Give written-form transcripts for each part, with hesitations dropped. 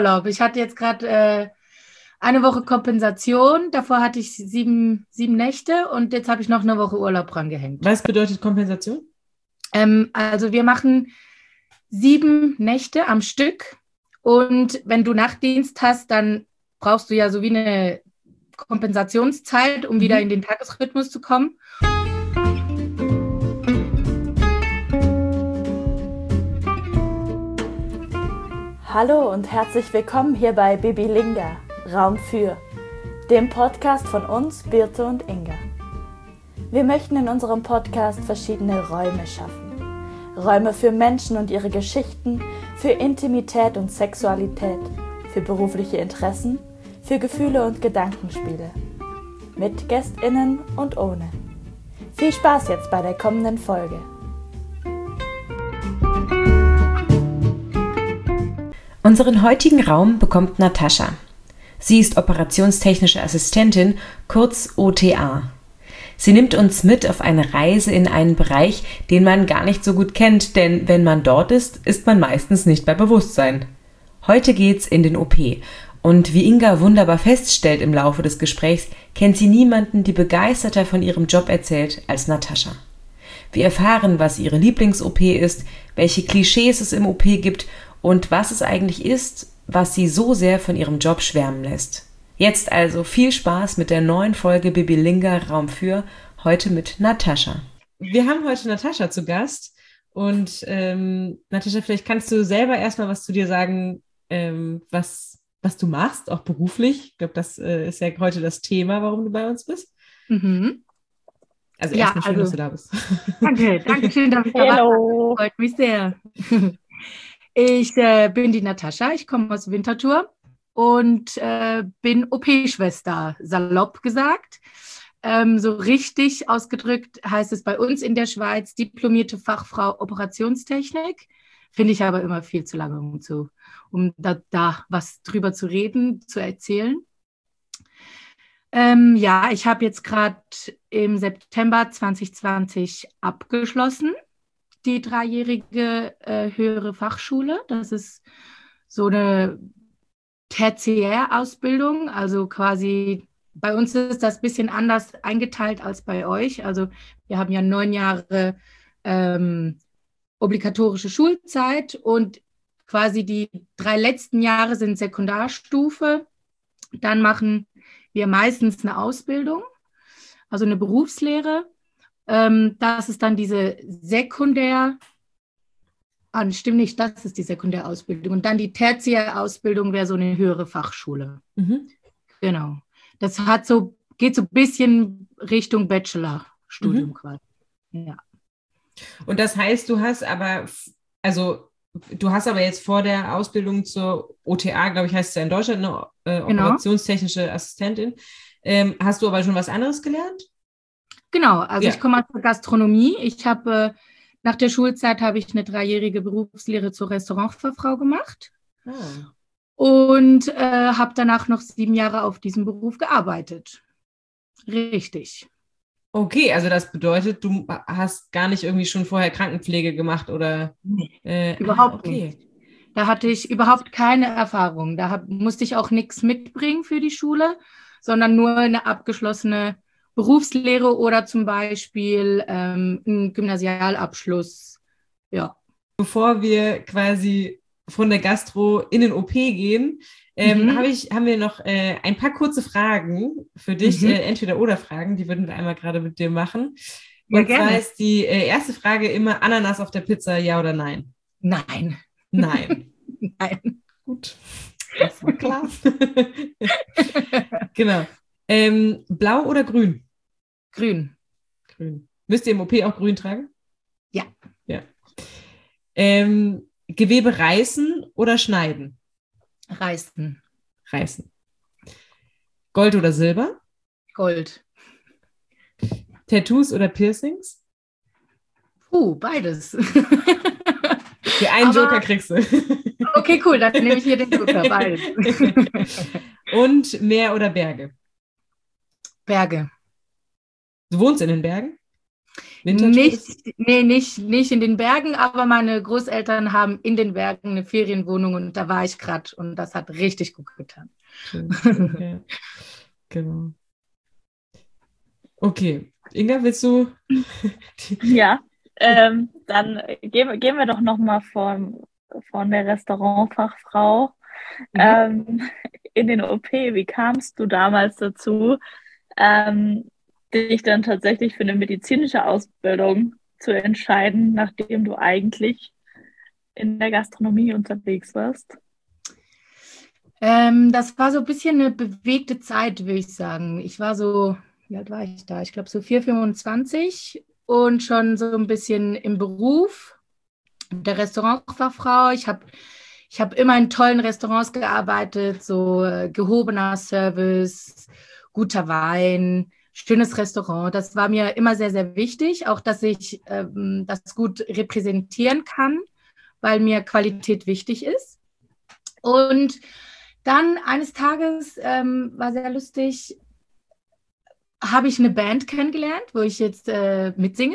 Urlaub. Ich hatte jetzt gerade eine Woche Kompensation. Davor hatte ich sieben Nächte und jetzt habe ich noch eine Woche Urlaub dran gehängt. Was bedeutet Kompensation? Also wir machen 7 Nächte am Stück und wenn du Nachtdienst hast, dann brauchst du ja so wie eine Kompensationszeit, um wieder in den Tagesrhythmus zu kommen. Hallo und herzlich willkommen hier bei Bibilinga, Raum für, dem Podcast von uns, Birte und Inga. Wir möchten in unserem Podcast verschiedene Räume schaffen. Räume für Menschen und ihre Geschichten, für Intimität und Sexualität, für berufliche Interessen, für Gefühle und Gedankenspiele. Mit GästInnen und ohne. Viel Spaß jetzt bei der kommenden Folge. Unseren heutigen Raum bekommt Natascha. Sie ist operationstechnische Assistentin, kurz OTA. Sie nimmt uns mit auf eine Reise in einen Bereich, den man gar nicht so gut kennt, denn wenn man dort ist, ist man meistens nicht bei Bewusstsein. Heute geht's in den OP und wie Inga wunderbar feststellt im Laufe des Gesprächs, kennt sie niemanden, die begeisterter von ihrem Job erzählt als Natascha. Wir erfahren, was ihre Lieblings-OP ist, welche Klischees es im OP gibt und was es eigentlich ist, was sie so sehr von ihrem Job schwärmen lässt. Jetzt also viel Spaß mit der neuen Folge Bibilinga Raum für, heute mit Natascha. Wir haben heute Natascha zu Gast und Natascha, vielleicht kannst du selber erstmal was zu dir sagen, was du machst, auch beruflich. Ich glaube, das ist ja heute das Thema, warum du bei uns bist. Mhm. Also erstmal schön, dass du da bist. Danke schön, dass ich da war. Freut mich sehr. Ich bin die Natascha, ich komme aus Winterthur und bin OP-Schwester, salopp gesagt. So richtig ausgedrückt heißt es bei uns in der Schweiz diplomierte Fachfrau Operationstechnik. Finde ich aber immer viel zu lange, um da was drüber zu reden, zu erzählen. Ja, ich habe jetzt gerade im September 2020 abgeschlossen. Die 3-jährige höhere Fachschule. Das ist so eine Tertiärausbildung, also quasi bei uns ist das ein bisschen anders eingeteilt als bei euch. Also wir haben ja 9 Jahre obligatorische Schulzeit und quasi die 3 letzten Jahre sind Sekundarstufe. Dann machen wir meistens eine Ausbildung, also eine Berufslehre. Das ist dann diese stimmt nicht, das ist die Sekundärausbildung. Und dann die Tertiärausbildung wäre so eine höhere Fachschule. Mhm. Genau. Das geht so ein bisschen Richtung Bachelorstudium quasi. Ja. Und das heißt, du hast aber jetzt vor der Ausbildung zur OTA, glaube ich, heißt es ja in Deutschland, eine operationstechnische Assistentin. Hast du aber schon was anderes gelernt? Genau, also Ja. ich komme aus der Gastronomie. Nach der Schulzeit habe ich eine 3-jährige Berufslehre zur Restaurantfachfrau gemacht und habe danach noch 7 Jahre auf diesem Beruf gearbeitet. Richtig. Okay, also das bedeutet, du hast gar nicht irgendwie schon vorher Krankenpflege gemacht oder? Nee, überhaupt nicht. Da hatte ich überhaupt keine Erfahrung. Da musste ich auch nichts mitbringen für die Schule, sondern nur eine abgeschlossene Berufslehre oder zum Beispiel einen Gymnasialabschluss. Ja. Bevor wir quasi von der Gastro in den OP gehen, haben wir noch ein paar kurze Fragen für dich, Entweder-oder-Fragen, die würden wir einmal gerade mit dir machen. Und zwar ist die erste Frage immer Ananas auf der Pizza, ja oder nein? Nein. Nein. Nein. Gut, das war klar. Genau. Blau oder grün? Grün. Grün. Müsst ihr im OP auch grün tragen? Ja. Ja. Gewebe reißen oder schneiden? Reißen. Reißen. Gold oder Silber? Gold. Tattoos oder Piercings? Beides. Für einen Joker kriegst du. Okay, cool, dann nehme ich hier den Joker, beides. Und Meer oder Berge? Berge. Du wohnst in den Bergen? Winterthur? Nicht in den Bergen, aber meine Großeltern haben in den Bergen eine Ferienwohnung und da war ich gerade und das hat richtig gut getan. Schön. Ja, genau. Okay. Inga, willst du? Ja, dann gehen wir doch nochmal von der Restaurantfachfrau in den OP. Wie kamst du damals dazu, dich dann tatsächlich für eine medizinische Ausbildung zu entscheiden, nachdem du eigentlich in der Gastronomie unterwegs warst? Das war so ein bisschen eine bewegte Zeit, würde ich sagen. Ich war so, wie alt war ich da? Ich glaube so 25 und schon so ein bisschen im Beruf der Restaurantfachfrau. Ich hab immer in tollen Restaurants gearbeitet, so gehobener Service, guter Wein, schönes Restaurant. Das war mir immer sehr, sehr wichtig, auch dass ich das gut repräsentieren kann, weil mir Qualität wichtig ist. Und dann eines Tages, war sehr lustig, habe ich eine Band kennengelernt, wo ich jetzt mitsinge.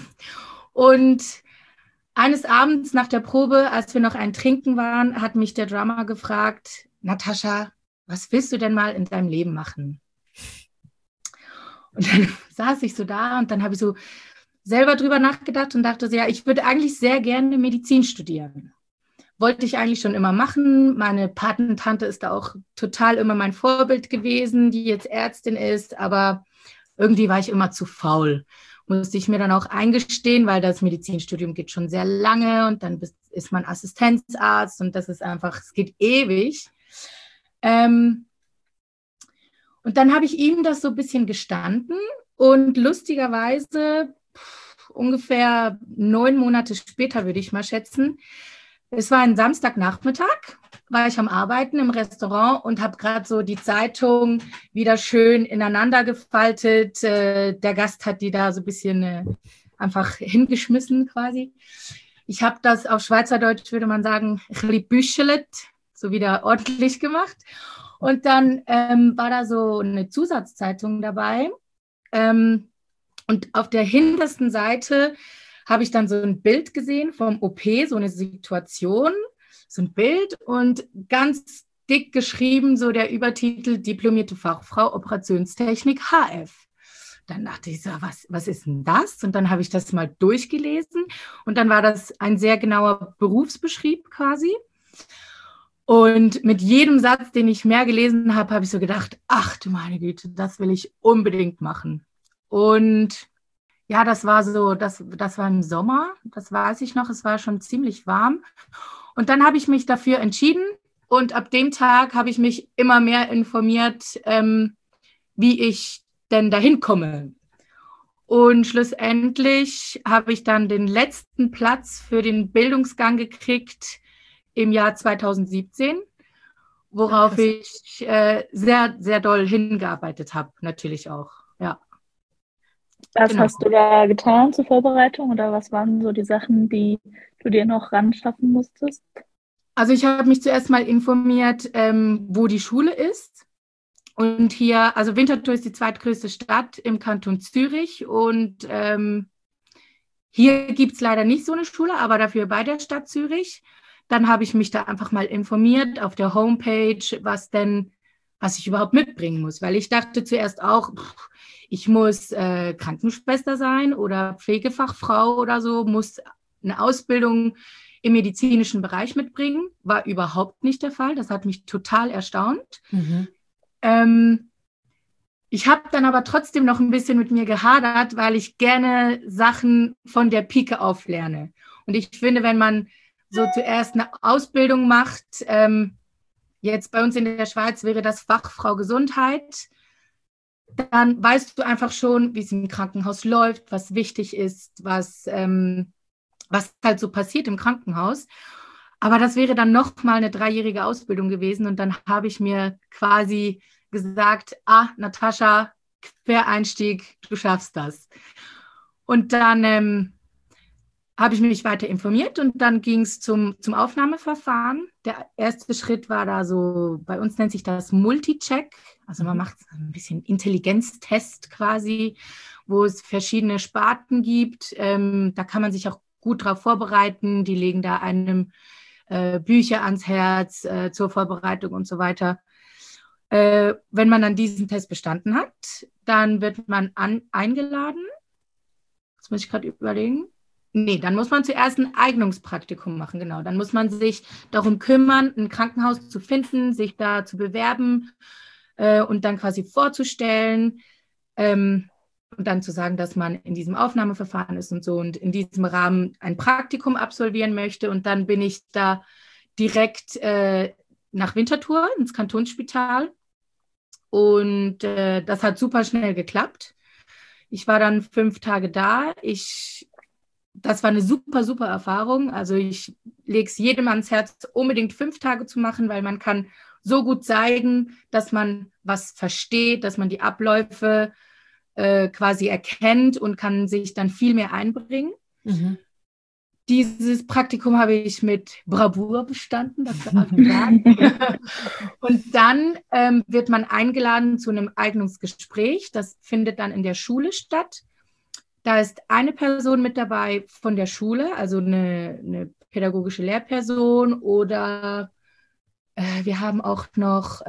Und eines Abends nach der Probe, als wir noch ein Trinken waren, hat mich der Drummer gefragt, Natascha, was willst du denn mal in deinem Leben machen? Und dann saß ich so da und dann habe ich so selber drüber nachgedacht und dachte so, ja, ich würde eigentlich sehr gerne Medizin studieren. Wollte ich eigentlich schon immer machen. Meine Patentante ist da auch total immer mein Vorbild gewesen, die jetzt Ärztin ist, aber irgendwie war ich immer zu faul. Musste ich mir dann auch eingestehen, weil das Medizinstudium geht schon sehr lange und dann ist man Assistenzarzt und das ist einfach, es geht ewig. Und dann habe ich ihm das so ein bisschen gestanden und lustigerweise ungefähr 9 Monate später, würde ich mal schätzen, es war ein Samstagnachmittag, war ich am Arbeiten im Restaurant und habe gerade so die Zeitung wieder schön ineinander gefaltet. Der Gast hat die da so ein bisschen einfach hingeschmissen quasi. Ich habe das auf Schweizerdeutsch, würde man sagen, büschelet, so wieder ordentlich gemacht. Und dann war da so eine Zusatzzeitung dabei. Und auf der hintersten Seite habe ich dann so ein Bild gesehen vom OP, so eine Situation, so ein Bild und ganz dick geschrieben, so der Übertitel Diplomierte Fachfrau Operationstechnik HF. Dann dachte ich so, was ist denn das? Und dann habe ich das mal durchgelesen und dann war das ein sehr genauer Berufsbeschrieb quasi. Und mit jedem Satz, den ich mehr gelesen habe, habe ich so gedacht, ach du meine Güte, das will ich unbedingt machen. Und ja, das war im Sommer, das weiß ich noch, es war schon ziemlich warm. Und dann habe ich mich dafür entschieden und ab dem Tag habe ich mich immer mehr informiert, wie ich denn dahin komme. Und schlussendlich habe ich dann den letzten Platz für den Bildungsgang gekriegt im Jahr 2017, worauf ich sehr, sehr doll hingearbeitet habe, natürlich auch, ja. Was hast du da getan zur Vorbereitung oder was waren so die Sachen, die du dir noch ran schaffen musstest? Also ich habe mich zuerst mal informiert, wo die Schule ist. Und hier, also Winterthur ist die zweitgrößte Stadt im Kanton Zürich und hier gibt es leider nicht so eine Schule, aber dafür bei der Stadt Zürich. Dann habe ich mich da einfach mal informiert auf der Homepage, was ich überhaupt mitbringen muss, weil ich dachte zuerst auch, ich muss Krankenschwester sein oder Pflegefachfrau oder so, muss eine Ausbildung im medizinischen Bereich mitbringen. War überhaupt nicht der Fall. Das hat mich total erstaunt. Mhm. Ich habe dann aber trotzdem noch ein bisschen mit mir gehadert, weil ich gerne Sachen von der Pike auf lerne. Und ich finde, wenn man so zuerst eine Ausbildung macht, jetzt bei uns in der Schweiz wäre das Fachfrau Gesundheit, dann weißt du einfach schon, wie es im Krankenhaus läuft, was wichtig ist, was halt so passiert im Krankenhaus. Aber das wäre dann noch mal eine 3-jährige Ausbildung gewesen und dann habe ich mir quasi gesagt, Natascha, Quereinstieg, du schaffst das. Und dann habe ich mich weiter informiert und dann ging es zum Aufnahmeverfahren. Der erste Schritt war da so, bei uns nennt sich das Multicheck. Also man macht ein bisschen Intelligenztest quasi, wo es verschiedene Sparten gibt. Da kann man sich auch gut drauf vorbereiten. Die legen da einem Bücher ans Herz zur Vorbereitung und so weiter. Wenn man dann diesen Test bestanden hat, dann wird man eingeladen. Das muss ich gerade überlegen. Nee, dann muss man zuerst ein Eignungspraktikum machen, genau. Dann muss man sich darum kümmern, ein Krankenhaus zu finden, sich da zu bewerben und dann quasi vorzustellen und dann zu sagen, dass man in diesem Aufnahmeverfahren ist und so und in diesem Rahmen ein Praktikum absolvieren möchte. Und dann bin ich da direkt nach Winterthur ins Kantonsspital und das hat super schnell geklappt. Ich war dann 5 Tage da. Das war eine super, super Erfahrung. Also ich lege es jedem ans Herz, unbedingt 5 Tage zu machen, weil man kann so gut zeigen, dass man was versteht, dass man die Abläufe quasi erkennt und kann sich dann viel mehr einbringen. Mhm. Dieses Praktikum habe ich mit Bravour bestanden, das darf ich sagen. Und dann wird man eingeladen zu einem Eignungsgespräch. Das findet dann in der Schule statt. Da ist eine Person mit dabei von der Schule, also eine pädagogische Lehrperson oder wir haben auch noch,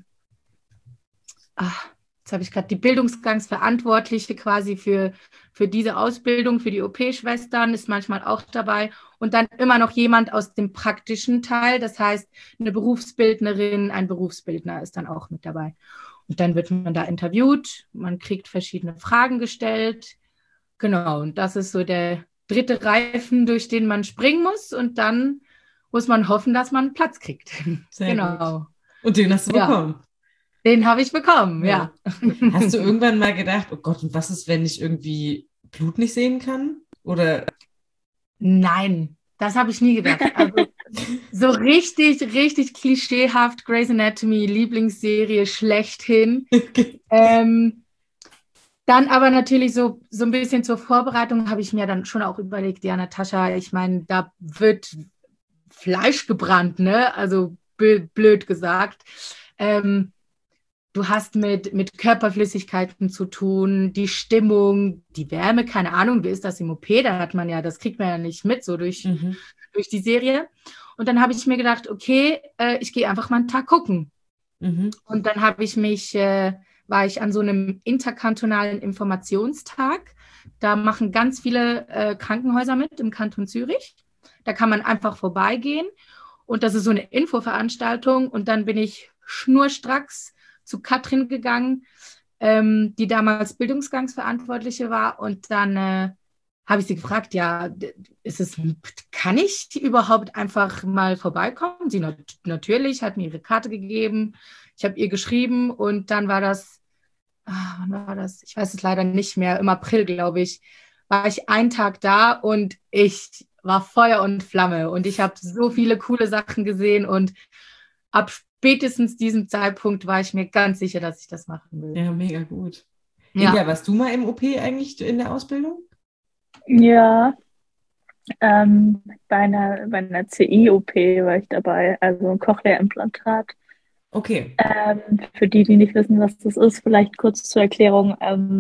jetzt habe ich gerade die Bildungsgangsverantwortliche quasi für diese Ausbildung, für die OP-Schwestern ist manchmal auch dabei und dann immer noch jemand aus dem praktischen Teil, das heißt eine Berufsbildnerin, ein Berufsbildner ist dann auch mit dabei. Und dann wird man da interviewt, man kriegt verschiedene Fragen gestellt. Genau, und das ist so der 3. Reifen, durch den man springen muss und dann muss man hoffen, dass man einen Platz kriegt. Sehr genau. Gut. Und den hast du bekommen? Den habe ich bekommen, ja. Hast du irgendwann mal gedacht, oh Gott, und was ist, wenn ich irgendwie Blut nicht sehen kann? Oder? Nein, das habe ich nie gedacht. Also so richtig, richtig klischeehaft Grey's Anatomy, Lieblingsserie schlechthin. Dann aber natürlich so ein bisschen zur Vorbereitung habe ich mir dann schon auch überlegt, ja, Natascha, ich meine, da wird Fleisch gebrannt, ne? Also blöd gesagt. Du hast mit Körperflüssigkeiten zu tun, die Stimmung, die Wärme, keine Ahnung, wie ist das im OP? Das kriegt man ja nicht mit, so durch die Serie. Und dann habe ich mir gedacht, okay, ich gehe einfach mal einen Tag gucken. Und dann war ich an so einem interkantonalen Informationstag. Da machen ganz viele Krankenhäuser mit im Kanton Zürich. Da kann man einfach vorbeigehen. Und das ist so eine Infoveranstaltung. Und dann bin ich schnurstracks zu Katrin gegangen, die damals Bildungsgangsverantwortliche war. Und dann habe ich sie gefragt, ja, kann ich überhaupt einfach mal vorbeikommen? Sie natürlich, hat mir ihre Karte gegeben. Ich habe ihr geschrieben und dann war das, wann war das? Ich weiß es leider nicht mehr, im April, glaube ich, war ich einen Tag da und ich war Feuer und Flamme und ich habe so viele coole Sachen gesehen und ab spätestens diesem Zeitpunkt war ich mir ganz sicher, dass ich das machen will. Ja, mega gut. Ja. Inga, warst du mal im OP eigentlich in der Ausbildung? Ja, bei einer CI-OP war ich dabei, also ein Cochlea-Implantat. Okay. Für die nicht wissen, was das ist, vielleicht kurz zur Erklärung.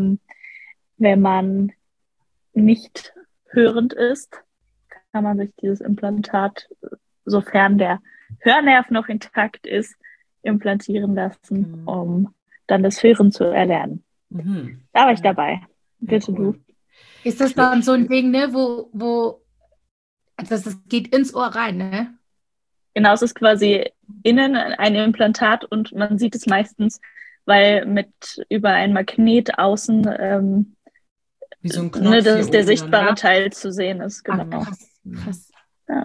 Wenn man nicht hörend ist, kann man sich dieses Implantat, sofern der Hörnerv noch intakt ist, implantieren lassen, um dann das Hören zu erlernen. Da war ich dabei. Bitte du. Ist das dann so ein Ding, ne, wo das geht ins Ohr rein, ne? Genau, es ist quasi innen ein Implantat und man sieht es meistens, weil über ein Magnet außen wie so ein Knopf dass der sichtbare oder? Teil zu sehen ist. Genau. Krass. Ja.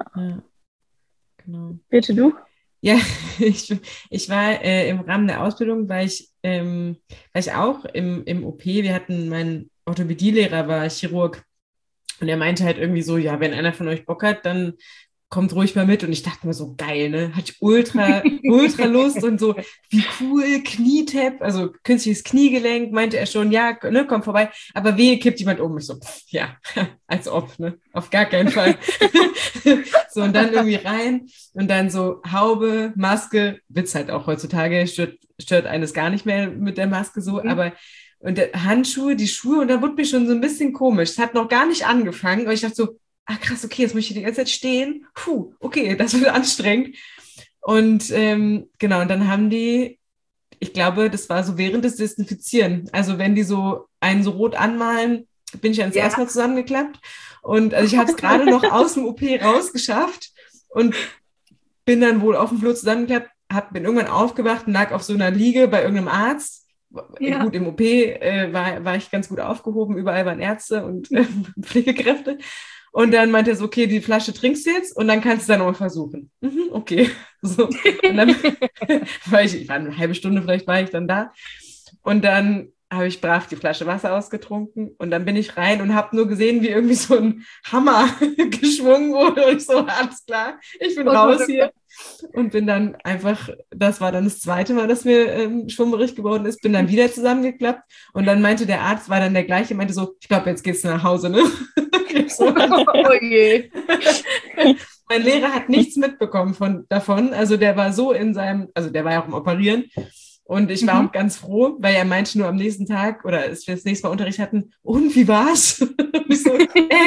Genau. Bitte du? Ja, ich war im Rahmen der Ausbildung, war ich auch im OP. Wir hatten, mein Orthopädielehrer war Chirurg und er meinte halt irgendwie so, ja, wenn einer von euch Bock hat, dann kommt ruhig mal mit. Und ich dachte mir so, geil, ne? Hatte ich ultra Lust und so, wie cool, Knietap, also künstliches Kniegelenk, meinte er schon, ja, ne, komm vorbei. Aber wehe, kippt jemand um. Ich so, ja, als ob, ne? Auf gar keinen Fall. So, und dann irgendwie rein und dann so Haube, Maske, Witz halt auch heutzutage, stört eines gar nicht mehr mit der Maske so, aber und Handschuhe, die Schuhe und da wurde mir schon so ein bisschen komisch. Es hat noch gar nicht angefangen, aber ich dachte so, krass, okay, jetzt muss ich die ganze Zeit stehen. Puh, okay, das wird anstrengend. Und genau, und dann haben die, ich glaube, das war so während des Desinfizieren. Also wenn die so einen so rot anmalen, bin ich dann erstmal zusammengeklappt. Und also ich habe es gerade noch aus dem OP rausgeschafft und bin dann wohl auf dem Flur zusammengeklappt, bin irgendwann aufgewacht und lag auf so einer Liege bei irgendeinem Arzt. Ja. Gut, im OP war ich ganz gut aufgehoben, überall waren Ärzte und Pflegekräfte. Und dann meinte er so, okay, die Flasche trinkst du jetzt und dann kannst du dann nochmal versuchen. Okay. So. Und dann war eine halbe Stunde vielleicht war ich dann da. Und dann habe ich brav die Flasche Wasser ausgetrunken und dann bin ich rein und habe nur gesehen, wie irgendwie so ein Hammer geschwungen wurde und ich so, alles klar, ich bin raus hier. Und bin dann einfach, das war dann das zweite Mal, dass mir schwummerig geworden ist, bin dann wieder zusammengeklappt und dann meinte der Arzt, war dann der gleiche, meinte so, ich glaube, jetzt geht's nach Hause, ne? So, oh je. Mein Lehrer hat nichts mitbekommen davon, also der war so also der war ja auch im Operieren. Und ich war auch ganz froh, weil er meinte nur am nächsten Tag, oder als wir das nächste Mal Unterricht hatten, und wie war's? Und ich so,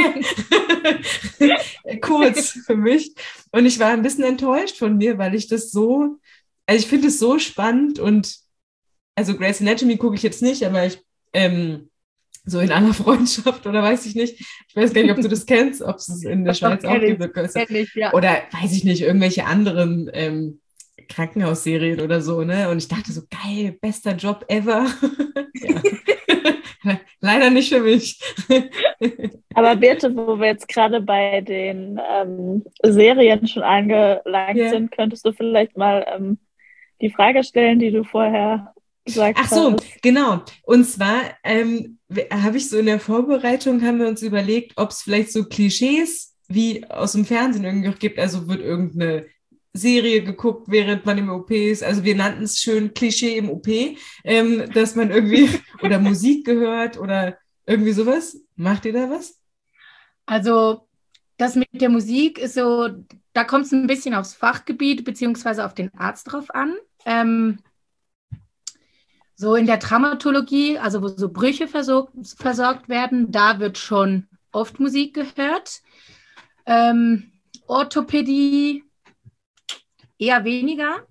kurz für mich. Und ich war ein bisschen enttäuscht von mir, weil ich das so, also ich finde es so spannend und, also Grey's Anatomy gucke ich jetzt nicht, aber ich, so in aller Freundschaft oder weiß ich nicht. Ich weiß gar nicht, ob du das kennst, ob es in der Schweiz auch gibt. Ja. Oder weiß ich nicht, irgendwelche anderen Krankenhausserien oder so, ne? Und ich dachte so, geil, bester Job ever. Leider nicht für mich. Aber Birte, wo wir jetzt gerade bei den Serien schon angelangt sind, könntest du vielleicht mal die Frage stellen, die du vorher gesagt hast. Ach so, genau. Und zwar habe ich so in der Vorbereitung, haben wir uns überlegt, ob es vielleicht so Klischees wie aus dem Fernsehen irgendwie auch gibt. Also wird irgendeine Serie geguckt, während man im OP ist. Also wir nannten es schön Klischee im OP, dass man irgendwie oder Musik gehört oder irgendwie sowas. Macht ihr da was? Also das mit der Musik ist so, da kommt es ein bisschen aufs Fachgebiet beziehungsweise auf den Arzt drauf an. So in der Traumatologie, also wo so Brüche versorgt werden, da wird schon oft Musik gehört. Orthopädie eher weniger.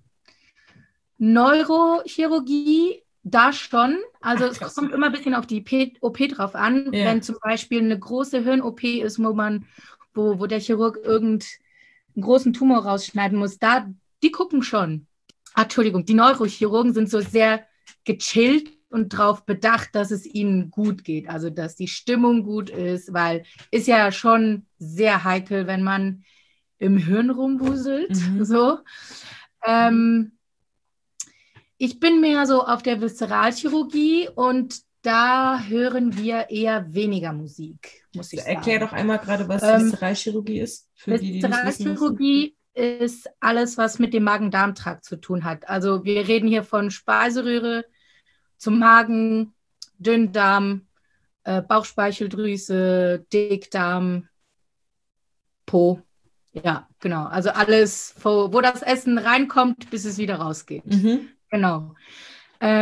Neurochirurgie, da schon. Also es kommt immer ein bisschen auf die OP drauf an. Ja. Wenn zum Beispiel eine große Hirn-OP ist, wo der Chirurg irgendeinen großen Tumor rausschneiden muss, die gucken schon. Die Neurochirurgen sind so sehr gechillt und darauf bedacht, dass es ihnen gut geht. Also dass die Stimmung gut ist, weil ist ja schon sehr heikel, wenn man im Hirn rumwuselt. So. Ich bin mehr so auf der Viszeralchirurgie und da hören wir eher weniger Musik, muss ich sagen. Erklär doch einmal gerade, was Viszeralchirurgie ist. Viszeralchirurgie ist alles, was mit dem Magen-Darm-Trakt zu tun hat. Also wir reden hier von Speiseröhre zum Magen, Dünndarm, Bauchspeicheldrüse, Dickdarm, Po. Ja, genau. Also alles, wo das Essen reinkommt, bis es wieder rausgeht. Genau. Ja,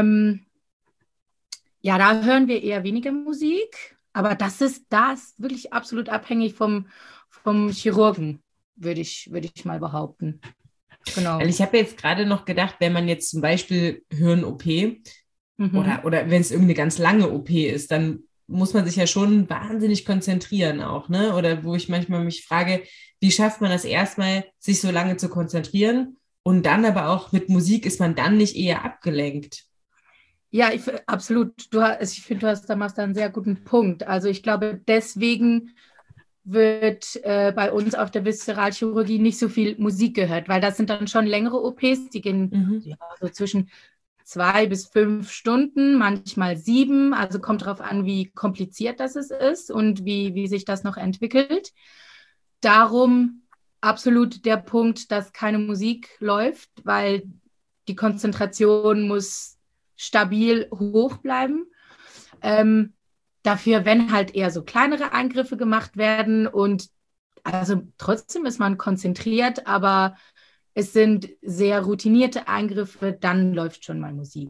da hören wir eher weniger Musik, aber das ist wirklich absolut abhängig vom Chirurgen, würde ich mal behaupten. Genau. Also ich habe jetzt gerade noch gedacht, wenn man jetzt zum Beispiel Hirn-OP oder wenn es irgendeine ganz lange OP ist, dann muss man sich ja schon wahnsinnig konzentrieren auch, ne? Oder wo ich manchmal mich frage, wie schafft man das erstmal, sich so lange zu konzentrieren und dann aber auch mit Musik ist man dann nicht eher abgelenkt? Ja, absolut. Ich finde, da machst du einen sehr guten Punkt. Also ich glaube, deswegen wird bei uns auf der Viszeralchirurgie nicht so viel Musik gehört, weil das sind dann schon längere OPs, die gehen so zwischen 2 bis 5 Stunden, manchmal 7. Also kommt darauf an, wie kompliziert das ist und wie sich das noch entwickelt. Darum absolut der Punkt, dass keine Musik läuft, weil die Konzentration muss stabil hoch bleiben. Dafür, wenn halt eher so kleinere Eingriffe gemacht werden und also trotzdem ist man konzentriert, aber es sind sehr routinierte Eingriffe, dann läuft schon mal Musik.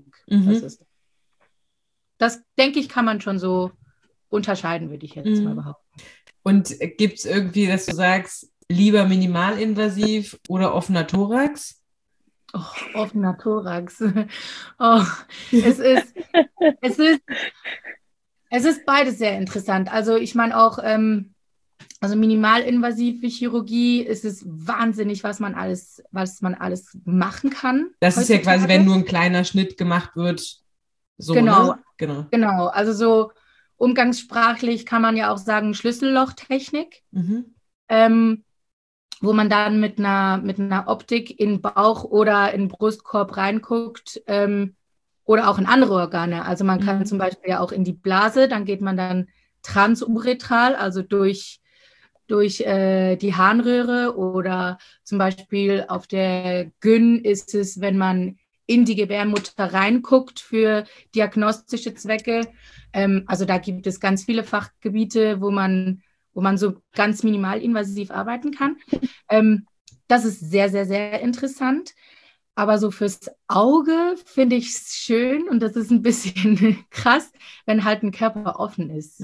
Das denke ich, kann man schon so unterscheiden, würde ich jetzt mal behaupten. Und gibt es irgendwie, dass du sagst, lieber minimalinvasiv oder offener Thorax? Oh, offener Thorax. Oh, es ist beides sehr interessant. Also ich meine auch, also minimalinvasive Chirurgie ist es wahnsinnig, was man alles machen kann. Das ist ja quasi, wenn nur ein kleiner Schnitt gemacht wird. So, genau, ne? Genau. Also so umgangssprachlich kann man ja auch sagen Schlüssellochtechnik, wo man dann mit einer Optik in Bauch oder in Brustkorb reinguckt, oder auch in andere Organe. Also man kann zum Beispiel ja auch in die Blase, dann geht man dann transuretral, also durch die Harnröhre, oder zum Beispiel auf der Gyn ist es, wenn man in die Gebärmutter reinguckt für diagnostische Zwecke. Also da gibt es ganz viele Fachgebiete, wo man so ganz minimalinvasiv arbeiten kann. Das ist sehr, sehr, sehr interessant. Aber so fürs Auge finde ich es schön, und das ist ein bisschen krass, wenn halt ein Körper offen ist.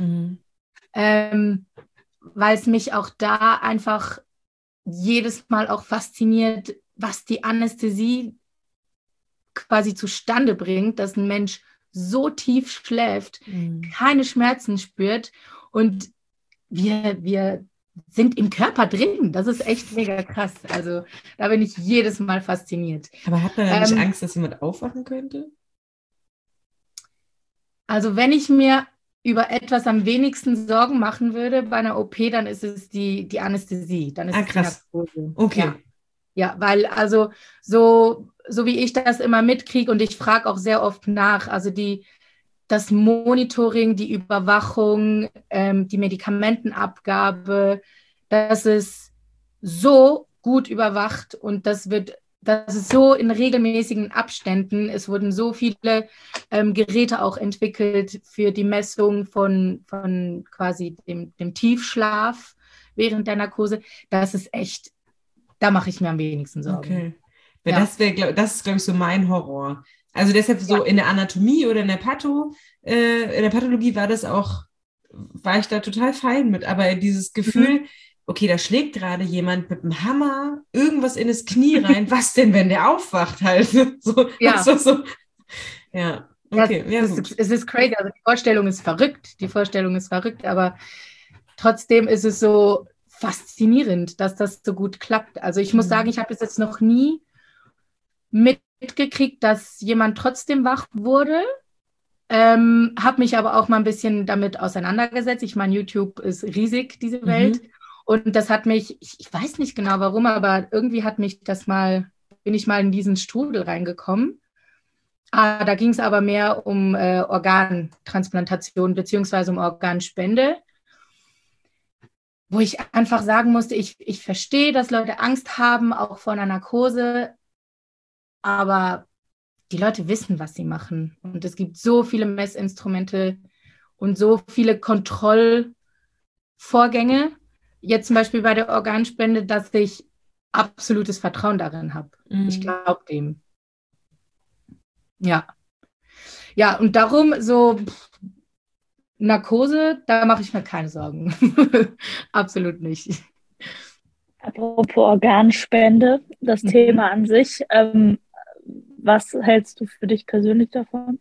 Weil es mich auch da einfach jedes Mal auch fasziniert, was die Anästhesie quasi zustande bringt, dass ein Mensch so tief schläft, keine Schmerzen spürt, und wir sind im Körper drin. Das ist echt mega krass. Also da bin ich jedes Mal fasziniert. Aber hat man da nicht Angst, dass jemand aufwachen könnte? Also wenn ich mir über etwas am wenigsten Sorgen machen würde bei einer OP, dann ist es die Anästhesie. Dann ist es krass. die Narkose. Okay. Ja, weil also so wie ich das immer mitkriege, und ich frage auch sehr oft nach, also das Monitoring, die Überwachung, die Medikamentenabgabe, das ist so gut überwacht, und das ist so in regelmäßigen Abständen. Es wurden so viele Geräte auch entwickelt für die Messung von quasi dem Tiefschlaf während der Narkose. Das ist echt, da mache ich mir am wenigsten Sorgen. Okay. Weil das ist, glaube ich, so mein Horror. Also deshalb so in der Anatomie oder in der Pathologie war ich da total fein mit. Aber dieses Gefühl, okay, da schlägt gerade jemand mit dem Hammer irgendwas in das Knie rein. Was denn, wenn der aufwacht halt? So, ja. Ja, okay. Es ist crazy. Also die Vorstellung ist verrückt, aber trotzdem ist es so faszinierend, dass das so gut klappt. Also ich muss sagen, ich habe es jetzt noch nie mitgekriegt, dass jemand trotzdem wach wurde. Habe mich aber auch mal ein bisschen damit auseinandergesetzt. Ich meine, YouTube ist riesig, diese Welt. Und das hat mich, ich weiß nicht genau warum, aber irgendwie bin ich mal in diesen Strudel reingekommen. Da ging es aber mehr um Organtransplantation beziehungsweise um Organspende, wo ich einfach sagen musste, ich verstehe, dass Leute Angst haben, auch vor einer Narkose, aber die Leute wissen, was sie machen. Und es gibt so viele Messinstrumente und so viele Kontrollvorgänge, jetzt zum Beispiel bei der Organspende, dass ich absolutes Vertrauen darin habe. Ich glaube dem. Ja. Ja, und darum so Narkose, da mache ich mir keine Sorgen. Absolut nicht. Apropos Organspende, das Thema an sich, was hältst du für dich persönlich davon?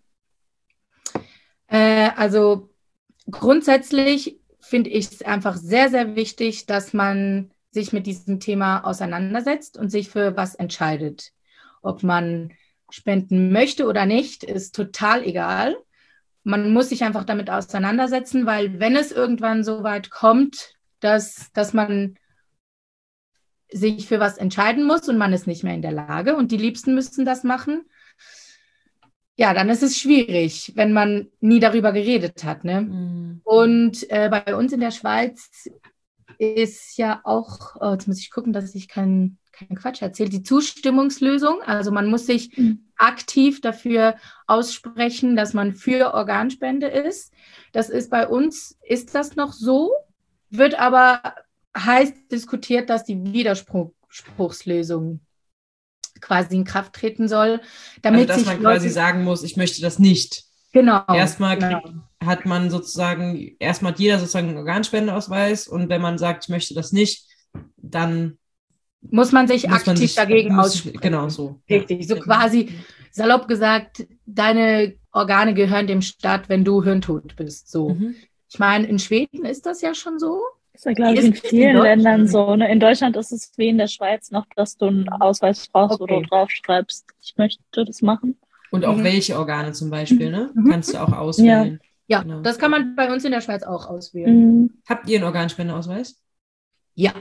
Also grundsätzlich finde ich es einfach sehr, sehr wichtig, dass man sich mit diesem Thema auseinandersetzt und sich für was entscheidet. Ob man spenden möchte oder nicht, ist total egal. Man muss sich einfach damit auseinandersetzen, weil wenn es irgendwann so weit kommt, dass man sich für was entscheiden muss und man ist nicht mehr in der Lage und die Liebsten müssen das machen, ja, dann ist es schwierig, wenn man nie darüber geredet hat. Ne? Und bei uns in der Schweiz ist ja auch, jetzt muss ich gucken, dass ich keinen Quatsch erzähle, die Zustimmungslösung. Also man muss sich aktiv dafür aussprechen, dass man für Organspende ist. Das ist bei uns, ist das noch so, wird aber heiß diskutiert, dass die Widerspruchslösung quasi in Kraft treten soll. Damit also, dass man quasi sagen muss, ich möchte das nicht. Genau. Erstmal hat man sozusagen, erstmal hat jeder sozusagen einen Organspendeausweis und wenn man sagt, ich möchte das nicht, dann muss man sich aktiv dagegen aussprechen. Genau so. Richtig, so quasi salopp gesagt, deine Organe gehören dem Staat, wenn du hirntot bist. So. Ich meine, in Schweden ist das ja schon so. Das ist ja, glaube ich, in vielen Ländern so. Ne? In Deutschland ist es wie in der Schweiz noch, dass du einen Ausweis brauchst, wo du draufschreibst, ich möchte das machen. Und auch welche Organe zum Beispiel, ne? Kannst du auch auswählen. Ja, genau. Das kann man bei uns in der Schweiz auch auswählen. Habt ihr einen Organspendeausweis? Ja.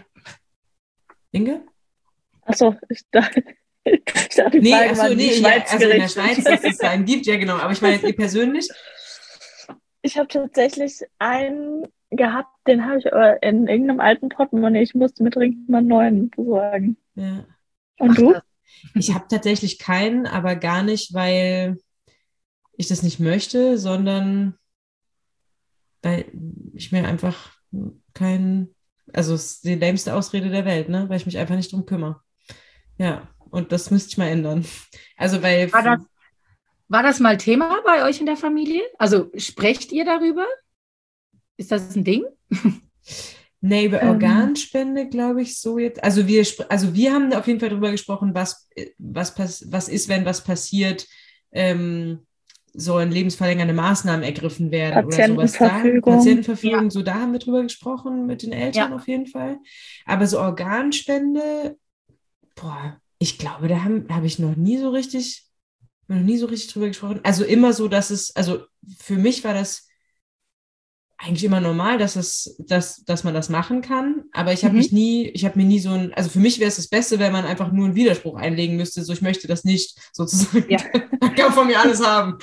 Inge? Achso, ich dachte, die Frage war in der Schweiz, dass es einen gibt, ja genau. Aber ich meine, ihr persönlich? Ich habe tatsächlich einen gehabt, den habe ich aber in irgendeinem alten Portemonnaie. Ich musste mir dringend mal einen neuen besorgen. Ja. Und du? Ich habe tatsächlich keinen, aber gar nicht, weil ich das nicht möchte, sondern weil ich mir einfach also es ist die lämste Ausrede der Welt, ne? Weil ich mich einfach nicht drum kümmere. Ja, und das müsste ich mal ändern. Also weil... War das mal Thema bei euch in der Familie? Also sprecht ihr darüber? Ist das ein Ding? Nee, über Organspende glaube ich so jetzt. Also wir haben auf jeden Fall darüber gesprochen, was ist, wenn was passiert, sollen lebensverlängernde Maßnahmen ergriffen werden oder sowas da. Patientenverfügung, so da haben wir drüber gesprochen mit den Eltern auf jeden Fall. Aber so Organspende, ich glaube, da habe ich noch nie so richtig drüber gesprochen. Also immer so, also für mich war das eigentlich immer normal, dass man das machen kann, aber ich habe mir nie so also für mich wäre es das Beste, wenn man einfach nur einen Widerspruch einlegen müsste, so ich möchte das nicht, sozusagen. Ja. Man kann von mir alles haben.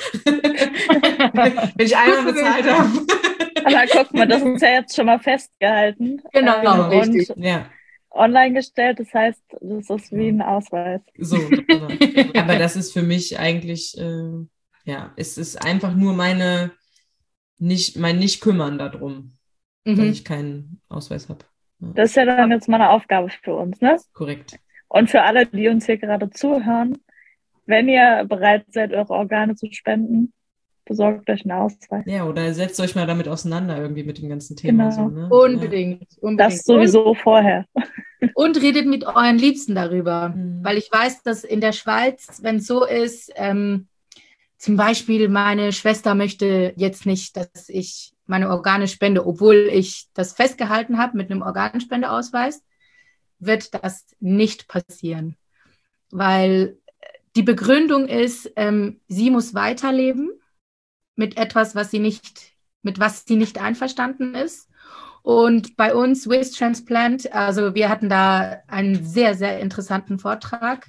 Wenn ich einmal bezahlt habe. Aber guck mal, das ist ja jetzt schon mal festgehalten. Genau, richtig. Online gestellt, das heißt, das ist wie ein Ausweis. So, genau. Aber das ist für mich eigentlich, es ist einfach nur mein Nicht-Kümmern darum, dass ich keinen Ausweis habe. Ja. Das ist ja dann jetzt mal eine Aufgabe für uns, ne? Korrekt. Und für alle, die uns hier gerade zuhören, wenn ihr bereit seid, eure Organe zu spenden, besorgt euch einen Ausweis. Ja, oder setzt euch mal damit auseinander, irgendwie mit dem ganzen Thema. Genau. So, ne? Unbedingt. Das sowieso vorher. Und redet mit euren Liebsten darüber. Weil ich weiß, dass in der Schweiz, wenn es so ist, zum Beispiel meine Schwester möchte jetzt nicht, dass ich meine Organe spende, obwohl ich das festgehalten habe mit einem Organspendeausweis, wird das nicht passieren. Weil die Begründung ist, sie muss weiterleben mit etwas, mit was sie nicht einverstanden ist. Und bei uns, Swiss Transplant, also wir hatten da einen sehr, sehr interessanten Vortrag.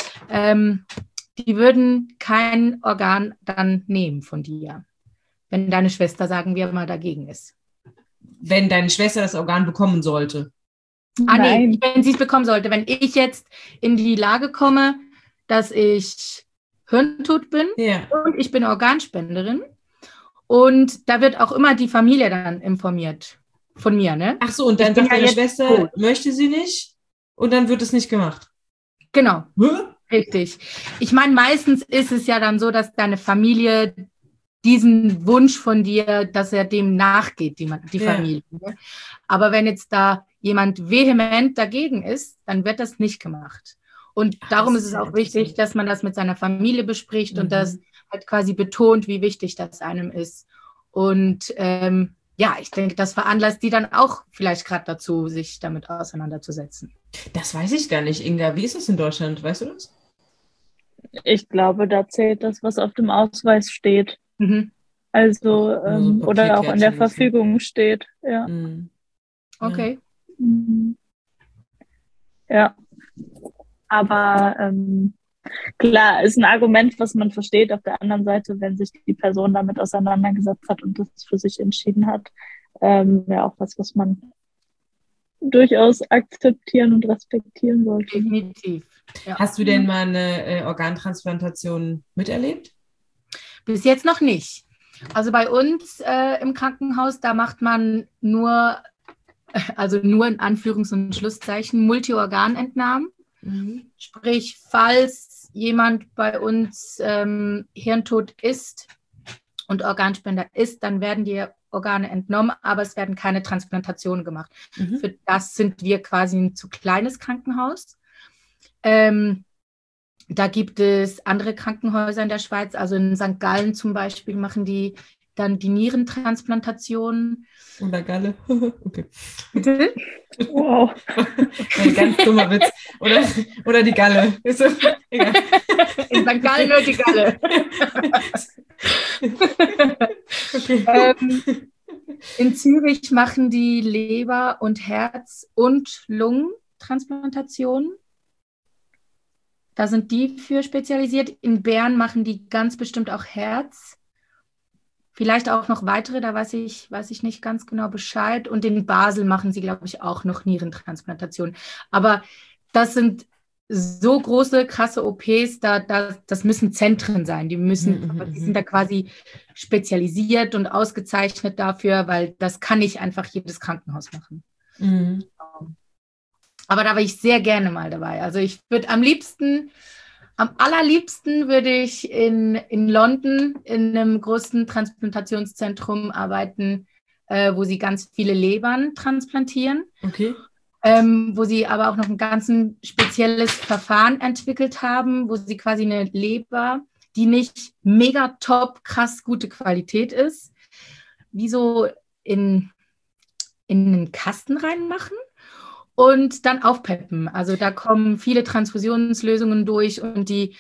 Die würden kein Organ dann nehmen von dir, wenn deine Schwester, sagen wir mal, dagegen ist. Wenn deine Schwester das Organ bekommen sollte? Nee, wenn sie es bekommen sollte. Wenn ich jetzt in die Lage komme, dass ich hirntot bin und ich bin Organspenderin und da wird auch immer die Familie dann informiert von mir, ne? Ach so, und dann sagt deine Schwester, möchte sie nicht und dann wird es nicht gemacht? Genau. Richtig. Ich meine, meistens ist es ja dann so, dass deine Familie diesen Wunsch von dir, dass er dem nachgeht, die Familie. Ne? Aber wenn jetzt da jemand vehement dagegen ist, dann wird das nicht gemacht. Und darum ist es auch wichtig, dass man das mit seiner Familie bespricht und das halt quasi betont, wie wichtig das einem ist. Und ich denke, das veranlasst die dann auch vielleicht gerade dazu, sich damit auseinanderzusetzen. Das weiß ich gar nicht, Inga. Wie ist es in Deutschland? Weißt du das? Ich glaube, da zählt das, was auf dem Ausweis steht. Also, oder auch in der Verfügung steht. Ja. Okay. Ja. Aber klar, ist ein Argument, was man versteht. Auf der anderen Seite, wenn sich die Person damit auseinandergesetzt hat und das für sich entschieden hat, wäre auch was man durchaus akzeptieren und respektieren sollte. Definitiv. Ja. Hast du denn mal eine Organtransplantation miterlebt? Bis jetzt noch nicht. Also bei uns im Krankenhaus, da macht man nur in Anführungs- und Schlusszeichen, Multiorganentnahmen. Mhm. Sprich, falls jemand bei uns hirntot ist und Organspender ist, dann werden die Organe entnommen, aber es werden keine Transplantationen gemacht. Mhm. Für das sind wir quasi ein zu kleines Krankenhaus. Da gibt es andere Krankenhäuser in der Schweiz, also in St. Gallen zum Beispiel machen die dann die Nierentransplantationen. Oder Galle. Okay. Bitte? Wow. Ein ganz dummer Witz. Oder die Galle. Ist so, egal. In St. Gallen nur die Galle. Okay. In Zürich machen die Leber- und Herz- und Lungentransplantationen. Da sind die für spezialisiert. In Bern machen die ganz bestimmt auch Herz. Vielleicht auch noch weitere, da weiß ich nicht ganz genau Bescheid. Und in Basel machen sie, glaube ich, auch noch Nierentransplantationen. Aber das sind so große, krasse OPs, das müssen Zentren sein. Die sind da quasi spezialisiert und ausgezeichnet dafür, weil das kann nicht einfach jedes Krankenhaus machen. Mhm. Aber da war ich sehr gerne mal dabei. Also ich würde am allerliebsten würde ich in London in einem großen Transplantationszentrum arbeiten, wo sie ganz viele Lebern transplantieren. Okay. Wo sie aber auch noch ein ganz spezielles Verfahren entwickelt haben, wo sie quasi eine Leber, die nicht mega top, krass gute Qualität ist, wie so in einen Kasten reinmachen und dann aufpeppen. Also da kommen viele Transfusionslösungen durch und die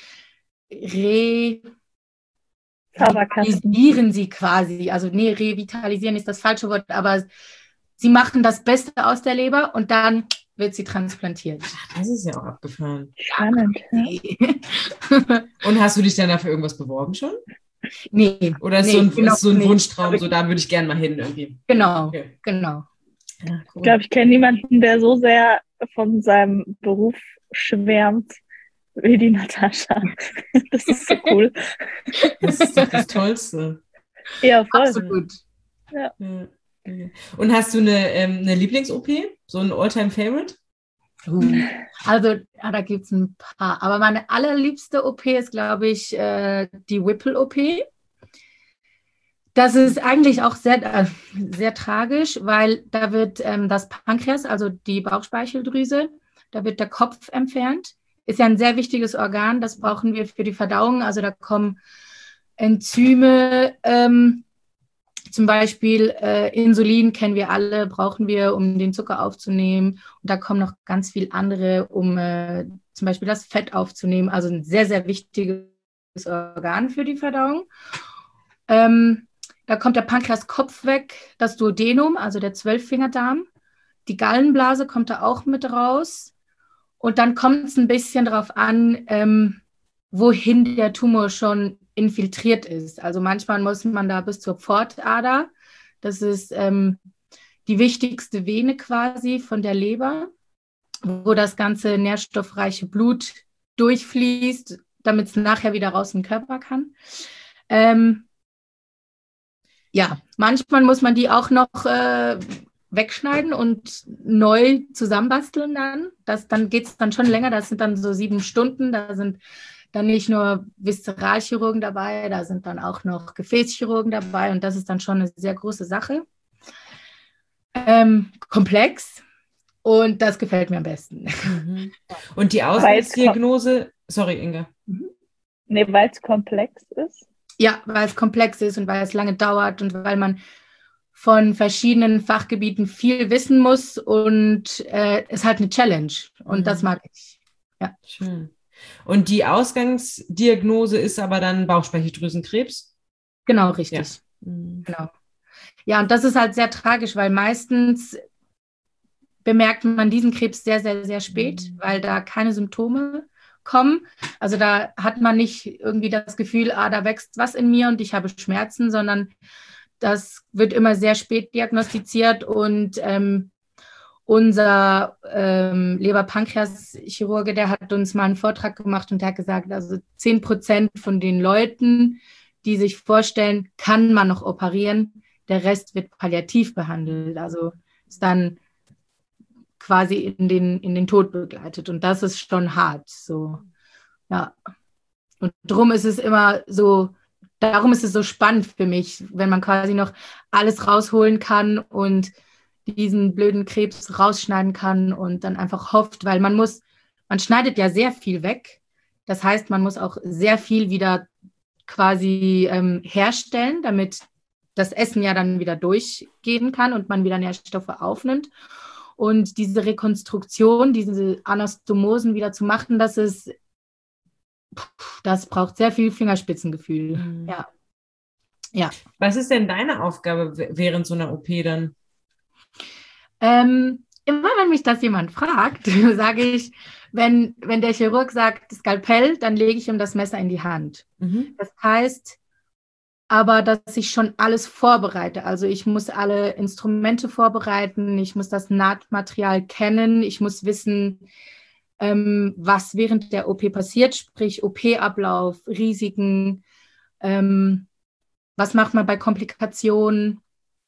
revitalisieren sie quasi. Also nee, revitalisieren ist das falsche Wort, aber sie machen das Beste aus der Leber und dann wird sie transplantiert. Ach, das ist ja auch abgefahren. Spannend. Und hast du dich dann dafür irgendwas beworben schon? Nee. Oder ist so ein Wunschtraum, so da würde ich gerne mal hin irgendwie? Genau, genau. Ja, cool. Ich glaube, ich kenne niemanden, der so sehr von seinem Beruf schwärmt wie die Natascha. Das ist so cool. Das ist doch das Tollste. Ja, voll. Absolut. Ja. Und hast du eine Lieblings-OP? So ein All-Time-Favorite? Also, da gibt es ein paar. Aber meine allerliebste OP ist, glaube ich, die Whipple-OP. Das ist eigentlich auch sehr, sehr tragisch, weil da wird das Pankreas, also die Bauchspeicheldrüse, da wird der Kopf entfernt. Ist ja ein sehr wichtiges Organ, das brauchen wir für die Verdauung. Also da kommen Enzyme, zum Beispiel Insulin kennen wir alle, brauchen wir, um den Zucker aufzunehmen. Und da kommen noch ganz viele andere, um zum Beispiel das Fett aufzunehmen. Also ein sehr, sehr wichtiges Organ für die Verdauung. Da kommt der Pankreaskopf weg, das Duodenum, also der 12-Fingerdarm. Die Gallenblase kommt da auch mit raus. Und dann kommt es ein bisschen darauf an, wohin der Tumor schon infiltriert ist. Also manchmal muss man da bis zur Pfortader. Das ist die wichtigste Vene quasi von der Leber, wo das ganze nährstoffreiche Blut durchfließt, damit es nachher wieder raus in den Körper kann. Ja, manchmal muss man die auch noch wegschneiden und neu zusammenbasteln dann. Dann geht es dann schon länger, das sind dann so 7 Stunden, da sind dann nicht nur Viszeralchirurgen dabei, da sind dann auch noch Gefäßchirurgen dabei und das ist dann schon eine sehr große Sache. Komplex und das gefällt mir am besten. Mhm. Und die Ausgangsdiagnose, sorry Inga. Nee, weil es komplex ist? Ja, weil es komplex ist und weil es lange dauert und weil man von verschiedenen Fachgebieten viel wissen muss und es ist halt eine Challenge und das mag ich. Ja. Schön. Und die Ausgangsdiagnose ist aber dann Bauchspeicheldrüsenkrebs? Genau, richtig. Ja. Genau. Ja, und das ist halt sehr tragisch, weil meistens bemerkt man diesen Krebs sehr, sehr, sehr spät, weil da keine Symptome kommen. Also da hat man nicht irgendwie das Gefühl, da wächst was in mir und ich habe Schmerzen, sondern das wird immer sehr spät diagnostiziert und unser Leber-Pankreas-Chirurge, der hat uns mal einen Vortrag gemacht und der hat gesagt, also 10% von den Leuten, die sich vorstellen, kann man noch operieren, der Rest wird palliativ behandelt, also ist dann quasi in den Tod begleitet und das ist schon hart, so, ja. Und darum ist es so spannend für mich, wenn man quasi noch alles rausholen kann und diesen blöden Krebs rausschneiden kann und dann einfach hofft, weil man schneidet ja sehr viel weg. Das heißt, man muss auch sehr viel wieder quasi herstellen, damit das Essen ja dann wieder durchgehen kann und man wieder Nährstoffe aufnimmt. Und diese Rekonstruktion, diese Anastomosen wieder zu machen, das braucht sehr viel Fingerspitzengefühl. Mhm. Ja. Ja. Was ist denn deine Aufgabe während so einer OP dann? Immer wenn mich das jemand fragt, sage ich, wenn der Chirurg sagt Skalpell, dann lege ich ihm das Messer in die Hand. Mhm. Das heißt aber, dass ich schon alles vorbereite. Also ich muss alle Instrumente vorbereiten, ich muss das Nahtmaterial kennen, ich muss wissen, was während der OP passiert, sprich OP-Ablauf, Risiken, was macht man bei Komplikationen.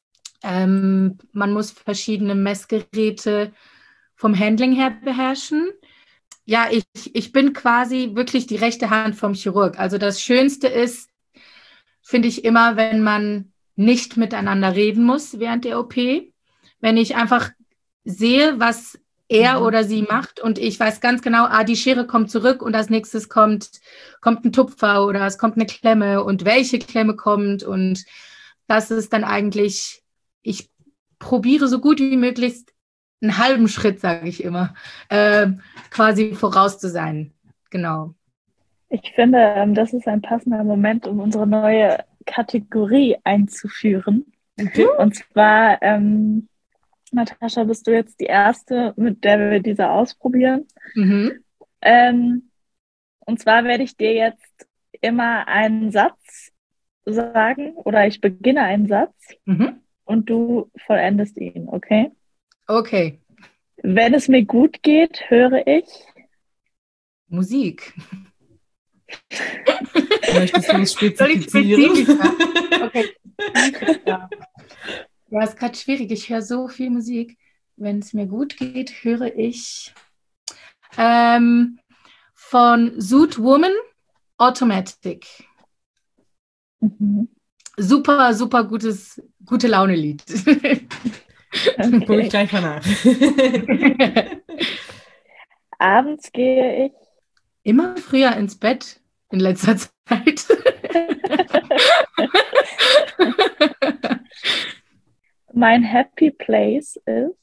Man muss verschiedene Messgeräte vom Handling her beherrschen. Ja, ich bin quasi wirklich die rechte Hand vom Chirurg. Also das Schönste ist, finde ich immer, wenn man nicht miteinander reden muss während der OP. Wenn ich einfach sehe, was er oder sie macht und ich weiß ganz genau, die Schere kommt zurück und als nächstes kommt ein Tupfer oder es kommt eine Klemme und welche Klemme kommt und das ist dann eigentlich, ich probiere so gut wie möglich einen halben Schritt, sage ich immer, quasi voraus zu sein. Genau. Ich finde, das ist ein passender Moment, um unsere neue Kategorie einzuführen. Okay. Und zwar, Natascha, bist du jetzt die Erste, mit der wir diese ausprobieren. Mhm. Und zwar werde ich dir jetzt immer einen Satz sagen oder ich beginne einen Satz und du vollendest ihn, okay? Okay. Wenn es mir gut geht, höre ich Musik. Möchtest du es Soll ich spezifizieren? spezifischer? Okay. Ja, ist gerade schwierig. Ich höre so viel Musik. Wenn es mir gut geht, höre ich von Zoot Woman Automatic. Super, super gute Laune-Lied. Guck ich gleich mal nach. Abends gehe ich immer früher ins Bett in letzter Zeit. Mein Happy Place ist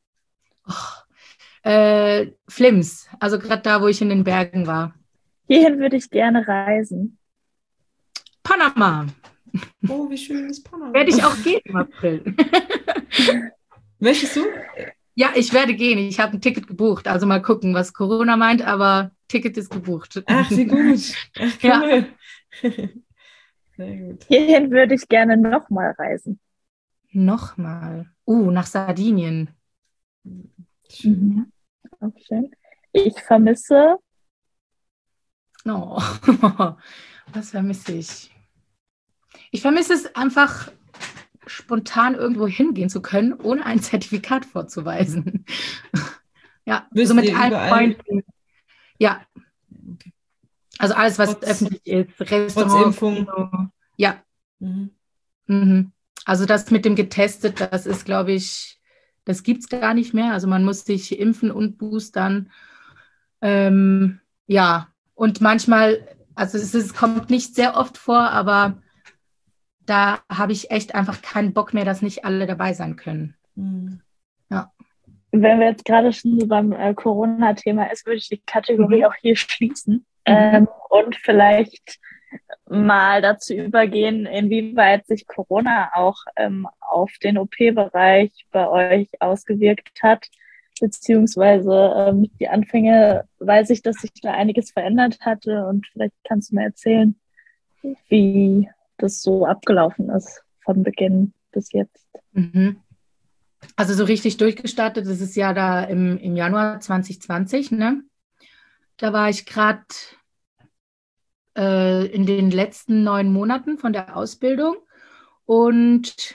Flims, also gerade da, wo ich in den Bergen war. Hierhin würde ich gerne reisen. Panama. Oh, wie schön ist Panama. Werde ich auch gehen im April. Möchtest du? Ja, ich werde gehen. Ich habe ein Ticket gebucht. Also mal gucken, was Corona meint, aber Ticket ist gebucht. Ach, wie gut. Ach, cool. Ja. Sehr gut. Hierhin würde ich gerne nochmal reisen. Nochmal. Nach Sardinien. Mhm. Auch schön. Ich vermisse. Oh, was vermisse ich? Ich vermisse es einfach, spontan irgendwo hingehen zu können, ohne ein Zertifikat vorzuweisen. Ja, so mit allen Freunden. Ja. Okay. Also alles, was öffentlich ist. Restaurant, Impfung. Kino. Ja. Mhm. Also das mit dem getestet, das ist, glaube ich, das gibt es gar nicht mehr. Also man muss sich impfen und boostern. Ja, und manchmal, also es kommt nicht sehr oft vor, aber da habe ich echt einfach keinen Bock mehr, dass nicht alle dabei sein können. Ja. Wenn wir jetzt gerade schon so beim Corona-Thema ist, würde ich die Kategorie auch hier schließen und vielleicht mal dazu übergehen, inwieweit sich Corona auch auf den OP-Bereich bei euch ausgewirkt hat, beziehungsweise die Anfänge, weiß ich, dass sich da einiges verändert hatte und vielleicht kannst du mir erzählen, wie das so abgelaufen ist von Beginn bis jetzt. Also so richtig durchgestartet, das ist ja da im Januar 2020, ne? Da war ich gerade in den letzten 9 Monaten von der Ausbildung und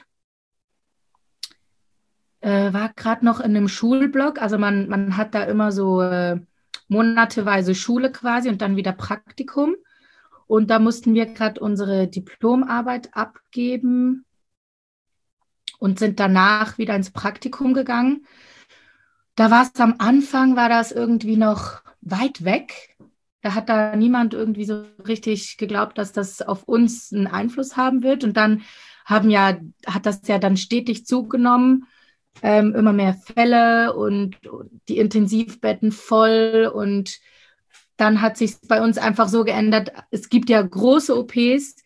war gerade noch in einem Schulblock. Also man hat da immer so monateweise Schule quasi und dann wieder Praktikum. Und da mussten wir gerade unsere Diplomarbeit abgeben und sind danach wieder ins Praktikum gegangen. Da war es am Anfang, war das irgendwie noch weit weg. Da hat da niemand irgendwie so richtig geglaubt, dass das auf uns einen Einfluss haben wird. Und dann hat das ja dann stetig zugenommen, immer mehr Fälle und die Intensivbetten voll. Und dann hat sich bei uns einfach so geändert, es gibt ja große OPs,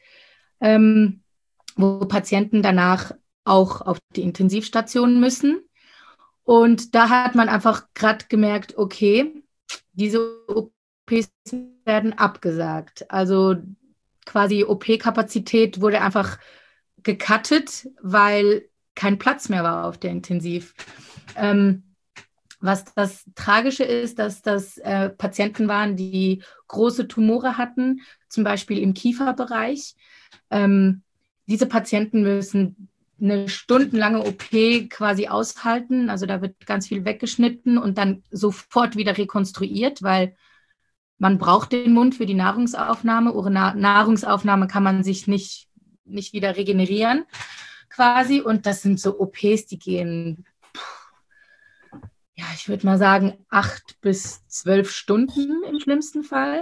wo Patienten danach auch auf die Intensivstation müssen. Und da hat man einfach gerade gemerkt, okay, diese OPs werden abgesagt. Also quasi OP-Kapazität wurde einfach gecuttet, weil kein Platz mehr war auf der Intensiv. Was das Tragische ist, dass das Patienten waren, die große Tumore hatten, zum Beispiel im Kieferbereich. Diese Patienten müssen eine stundenlange OP quasi aushalten. Also da wird ganz viel weggeschnitten und dann sofort wieder rekonstruiert, weil man braucht den Mund für die Nahrungsaufnahme. Ohne Nahrungsaufnahme kann man sich nicht wieder regenerieren quasi. Und das sind so OPs, die gehen, ja, ich würde mal sagen, 8 bis 12 Stunden im schlimmsten Fall.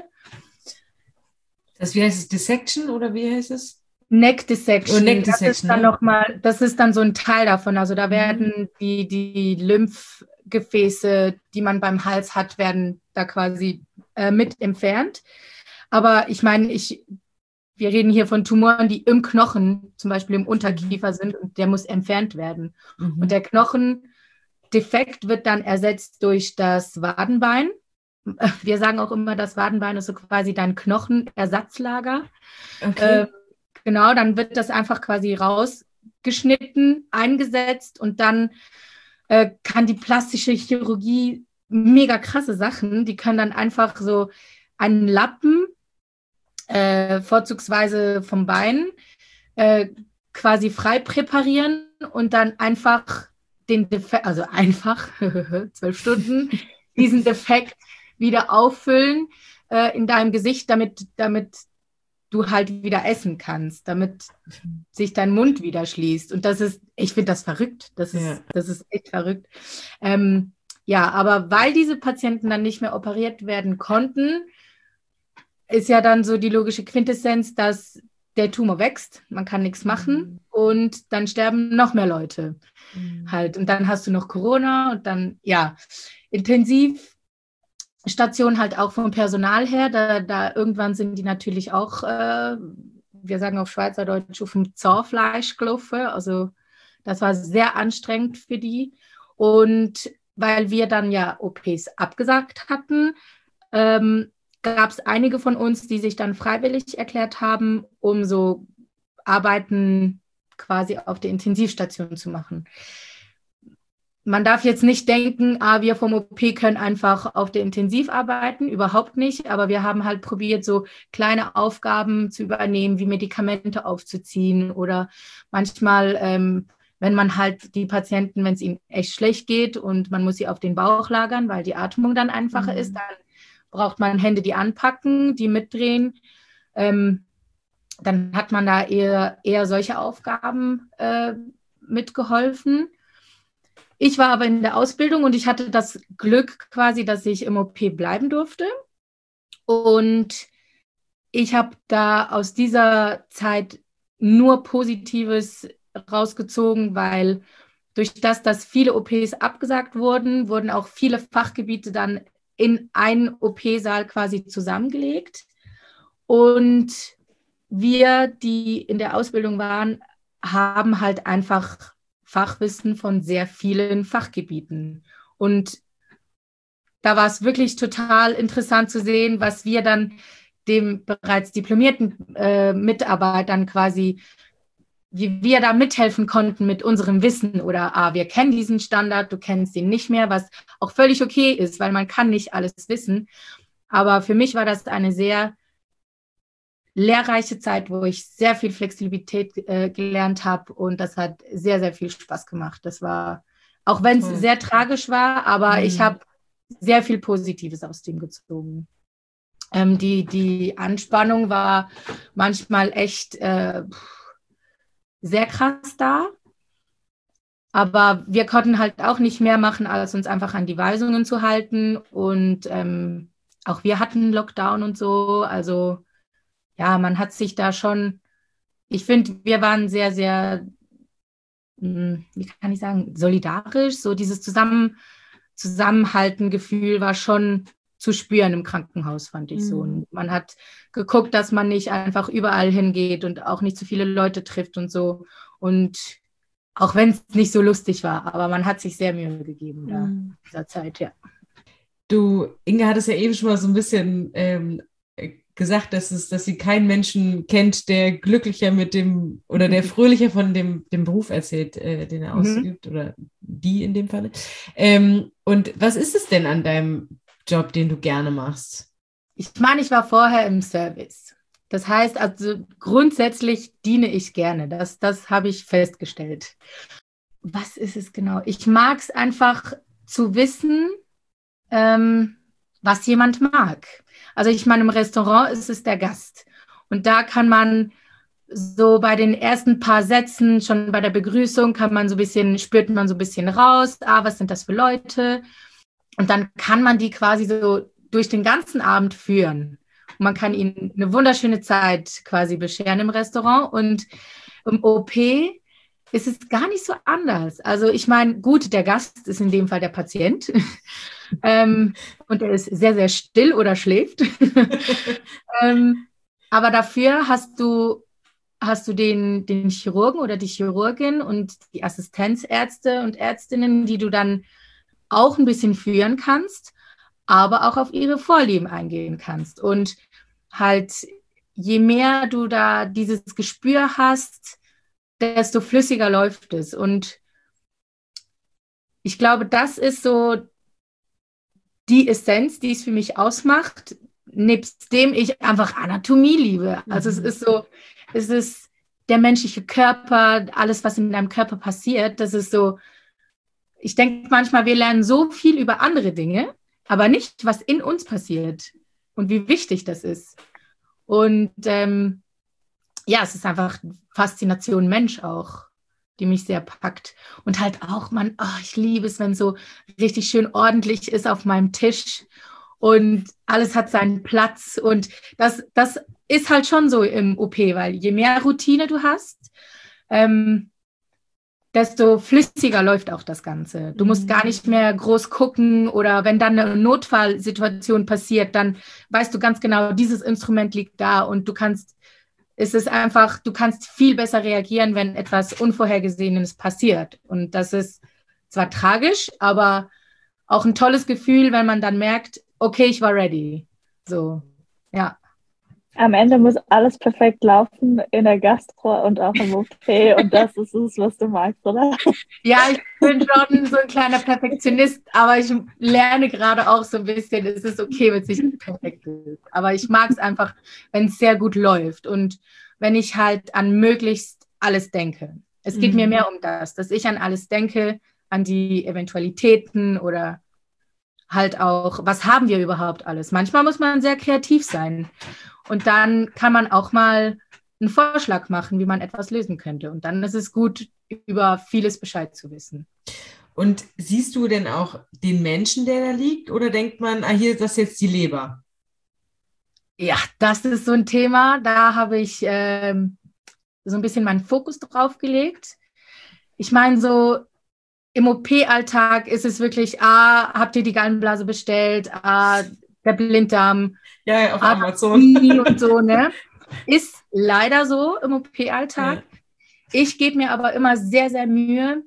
Wie heißt es? Dissection oder wie heißt es? Neck Dissection. Neck Dissection, das ist dann so ein Teil davon. Also da werden die Lymphgefäße, die man beim Hals hat, werden da quasi mit entfernt. Aber ich meine, wir reden hier von Tumoren, die im Knochen, zum Beispiel im Unterkiefer sind, und der muss entfernt werden. Und der Knochendefekt wird dann ersetzt durch das Wadenbein. Wir sagen auch immer, das Wadenbein ist so quasi dein Knochenersatzlager. Okay. Genau, dann wird das einfach quasi rausgeschnitten, eingesetzt und dann kann die plastische Chirurgie mega krasse Sachen. Die können dann einfach so einen Lappen, vorzugsweise vom Bein, quasi frei präparieren und dann einfach den Defekt, also einfach 12 Stunden, diesen Defekt wieder auffüllen in deinem Gesicht, damit du halt wieder essen kannst, damit sich dein Mund wieder schließt. Und ich finde das verrückt. Das ist echt verrückt. Ja, aber weil diese Patienten dann nicht mehr operiert werden konnten, ist ja dann so die logische Quintessenz, dass der Tumor wächst, man kann nichts machen und dann sterben noch mehr Leute halt. Und dann hast du noch Corona und dann, ja, Intensivstation halt auch vom Personal her, da irgendwann sind die natürlich auch, wir sagen auf Schweizerdeutsch, auf dem Zahnfleisch gelaufen. Also das war sehr anstrengend für die. Und weil wir dann ja OPs abgesagt hatten, gab es einige von uns, die sich dann freiwillig erklärt haben, um so Arbeiten quasi auf der Intensivstation zu machen. Man darf jetzt nicht denken, wir vom OP können einfach auf der Intensiv arbeiten, überhaupt nicht, aber wir haben halt probiert, so kleine Aufgaben zu übernehmen, wie Medikamente aufzuziehen oder manchmal, wenn man halt die Patienten, wenn es ihnen echt schlecht geht und man muss sie auf den Bauch lagern, weil die Atmung dann einfacher ist, dann braucht man Hände, die anpacken, die mitdrehen. Dann hat man da eher solche Aufgaben mitgeholfen. Ich war aber in der Ausbildung und ich hatte das Glück quasi, dass ich im OP bleiben durfte. Und ich habe da aus dieser Zeit nur Positives rausgezogen, weil durch das, dass viele OPs abgesagt wurden, wurden auch viele Fachgebiete dann in einen OP-Saal quasi zusammengelegt. Und wir, die in der Ausbildung waren, haben halt einfach Fachwissen von sehr vielen Fachgebieten. Und da war es wirklich total interessant zu sehen, was wir dann dem bereits diplomierten Mitarbeitern quasi wie wir da mithelfen konnten mit unserem Wissen oder wir kennen diesen Standard, du kennst ihn nicht mehr, was auch völlig okay ist, weil man kann nicht alles wissen. Aber für mich war das eine sehr lehrreiche Zeit, wo ich sehr viel Flexibilität gelernt habe und das hat sehr, sehr viel Spaß gemacht. Das war, auch wenn es sehr tragisch war, aber ich habe sehr viel Positives aus dem gezogen. Die Anspannung war manchmal echt sehr krass da. Aber wir konnten halt auch nicht mehr machen, als uns einfach an die Weisungen zu halten. Und auch wir hatten Lockdown und so. Also ja, man hat sich da schon, ich finde, wir waren sehr, sehr, wie kann ich sagen, solidarisch. So dieses Zusammenhalten-Gefühl war schon zu spüren im Krankenhaus, fand ich so. Und man hat geguckt, dass man nicht einfach überall hingeht und auch nicht zu viele Leute trifft und so. Und auch wenn es nicht so lustig war, aber man hat sich sehr Mühe gegeben da in dieser Zeit, ja. Du, Inga hat es ja eben schon mal so ein bisschen gesagt, dass sie keinen Menschen kennt, der glücklicher mit dem oder der fröhlicher von dem Beruf erzählt, den er ausübt oder die in dem Falle. Und was ist es denn an deinem Job, den du gerne machst? Ich meine, ich war vorher im Service. Das heißt, also grundsätzlich diene ich gerne. Das habe ich festgestellt. Was ist es genau? Ich mag es einfach zu wissen, was jemand mag. Also ich meine, im Restaurant ist es der Gast. Und da kann man so bei den ersten paar Sätzen, schon bei der Begrüßung, spürt man so ein bisschen raus, was sind das für Leute? Und dann kann man die quasi so durch den ganzen Abend führen. Und man kann ihnen eine wunderschöne Zeit quasi bescheren im Restaurant. Und im OP ist es gar nicht so anders. Also ich meine, gut, der Gast ist in dem Fall der Patient. Und er ist sehr, sehr still oder schläft. Aber dafür hast du den Chirurgen oder die Chirurgin und die Assistenzärzte und Ärztinnen, die du dann auch ein bisschen führen kannst, aber auch auf ihre Vorlieben eingehen kannst. Und halt, je mehr du da dieses Gespür hast, desto flüssiger läuft es. Und ich glaube, das ist so die Essenz, die es für mich ausmacht, nebst dem ich einfach Anatomie liebe. Also es ist der menschliche Körper, alles, was in deinem Körper passiert, das ist so, ich denke manchmal, wir lernen so viel über andere Dinge, aber nicht, was in uns passiert und wie wichtig das ist. Und es ist einfach Faszination Mensch auch, die mich sehr packt. Und halt auch, ich liebe es, wenn so richtig schön ordentlich ist auf meinem Tisch und alles hat seinen Platz. Und das ist halt schon so im OP, weil je mehr Routine du hast, desto flüssiger läuft auch das Ganze. Du musst gar nicht mehr groß gucken oder wenn dann eine Notfallsituation passiert, dann weißt du ganz genau, dieses Instrument liegt da und du kannst viel besser reagieren, wenn etwas Unvorhergesehenes passiert. Und das ist zwar tragisch, aber auch ein tolles Gefühl, wenn man dann merkt, okay, ich war ready. So, ja. Am Ende muss alles perfekt laufen in der Gastro und auch im OP und das ist es, was du magst, oder? Ja, ich bin schon so ein kleiner Perfektionist, aber ich lerne gerade auch so ein bisschen, es ist okay, wenn es nicht perfekt ist. Aber ich mag es einfach, wenn es sehr gut läuft und wenn ich halt an möglichst alles denke. Es geht mir mehr um das, dass ich an alles denke, an die Eventualitäten oder halt auch, was haben wir überhaupt alles? Manchmal muss man sehr kreativ sein. Und dann kann man auch mal einen Vorschlag machen, wie man etwas lösen könnte. Und dann ist es gut, über vieles Bescheid zu wissen. Und siehst du denn auch den Menschen, der da liegt? Oder denkt man, hier ist das jetzt die Leber? Ja, das ist so ein Thema. Da habe ich so ein bisschen meinen Fokus drauf gelegt. Ich meine, so im OP-Alltag ist es wirklich, habt ihr die Gallenblase bestellt? Der Blinddarm. Ja, auf Amazon. Und so, ne? Ist leider so im OP-Alltag. Ja. Ich gebe mir aber immer sehr, sehr Mühe,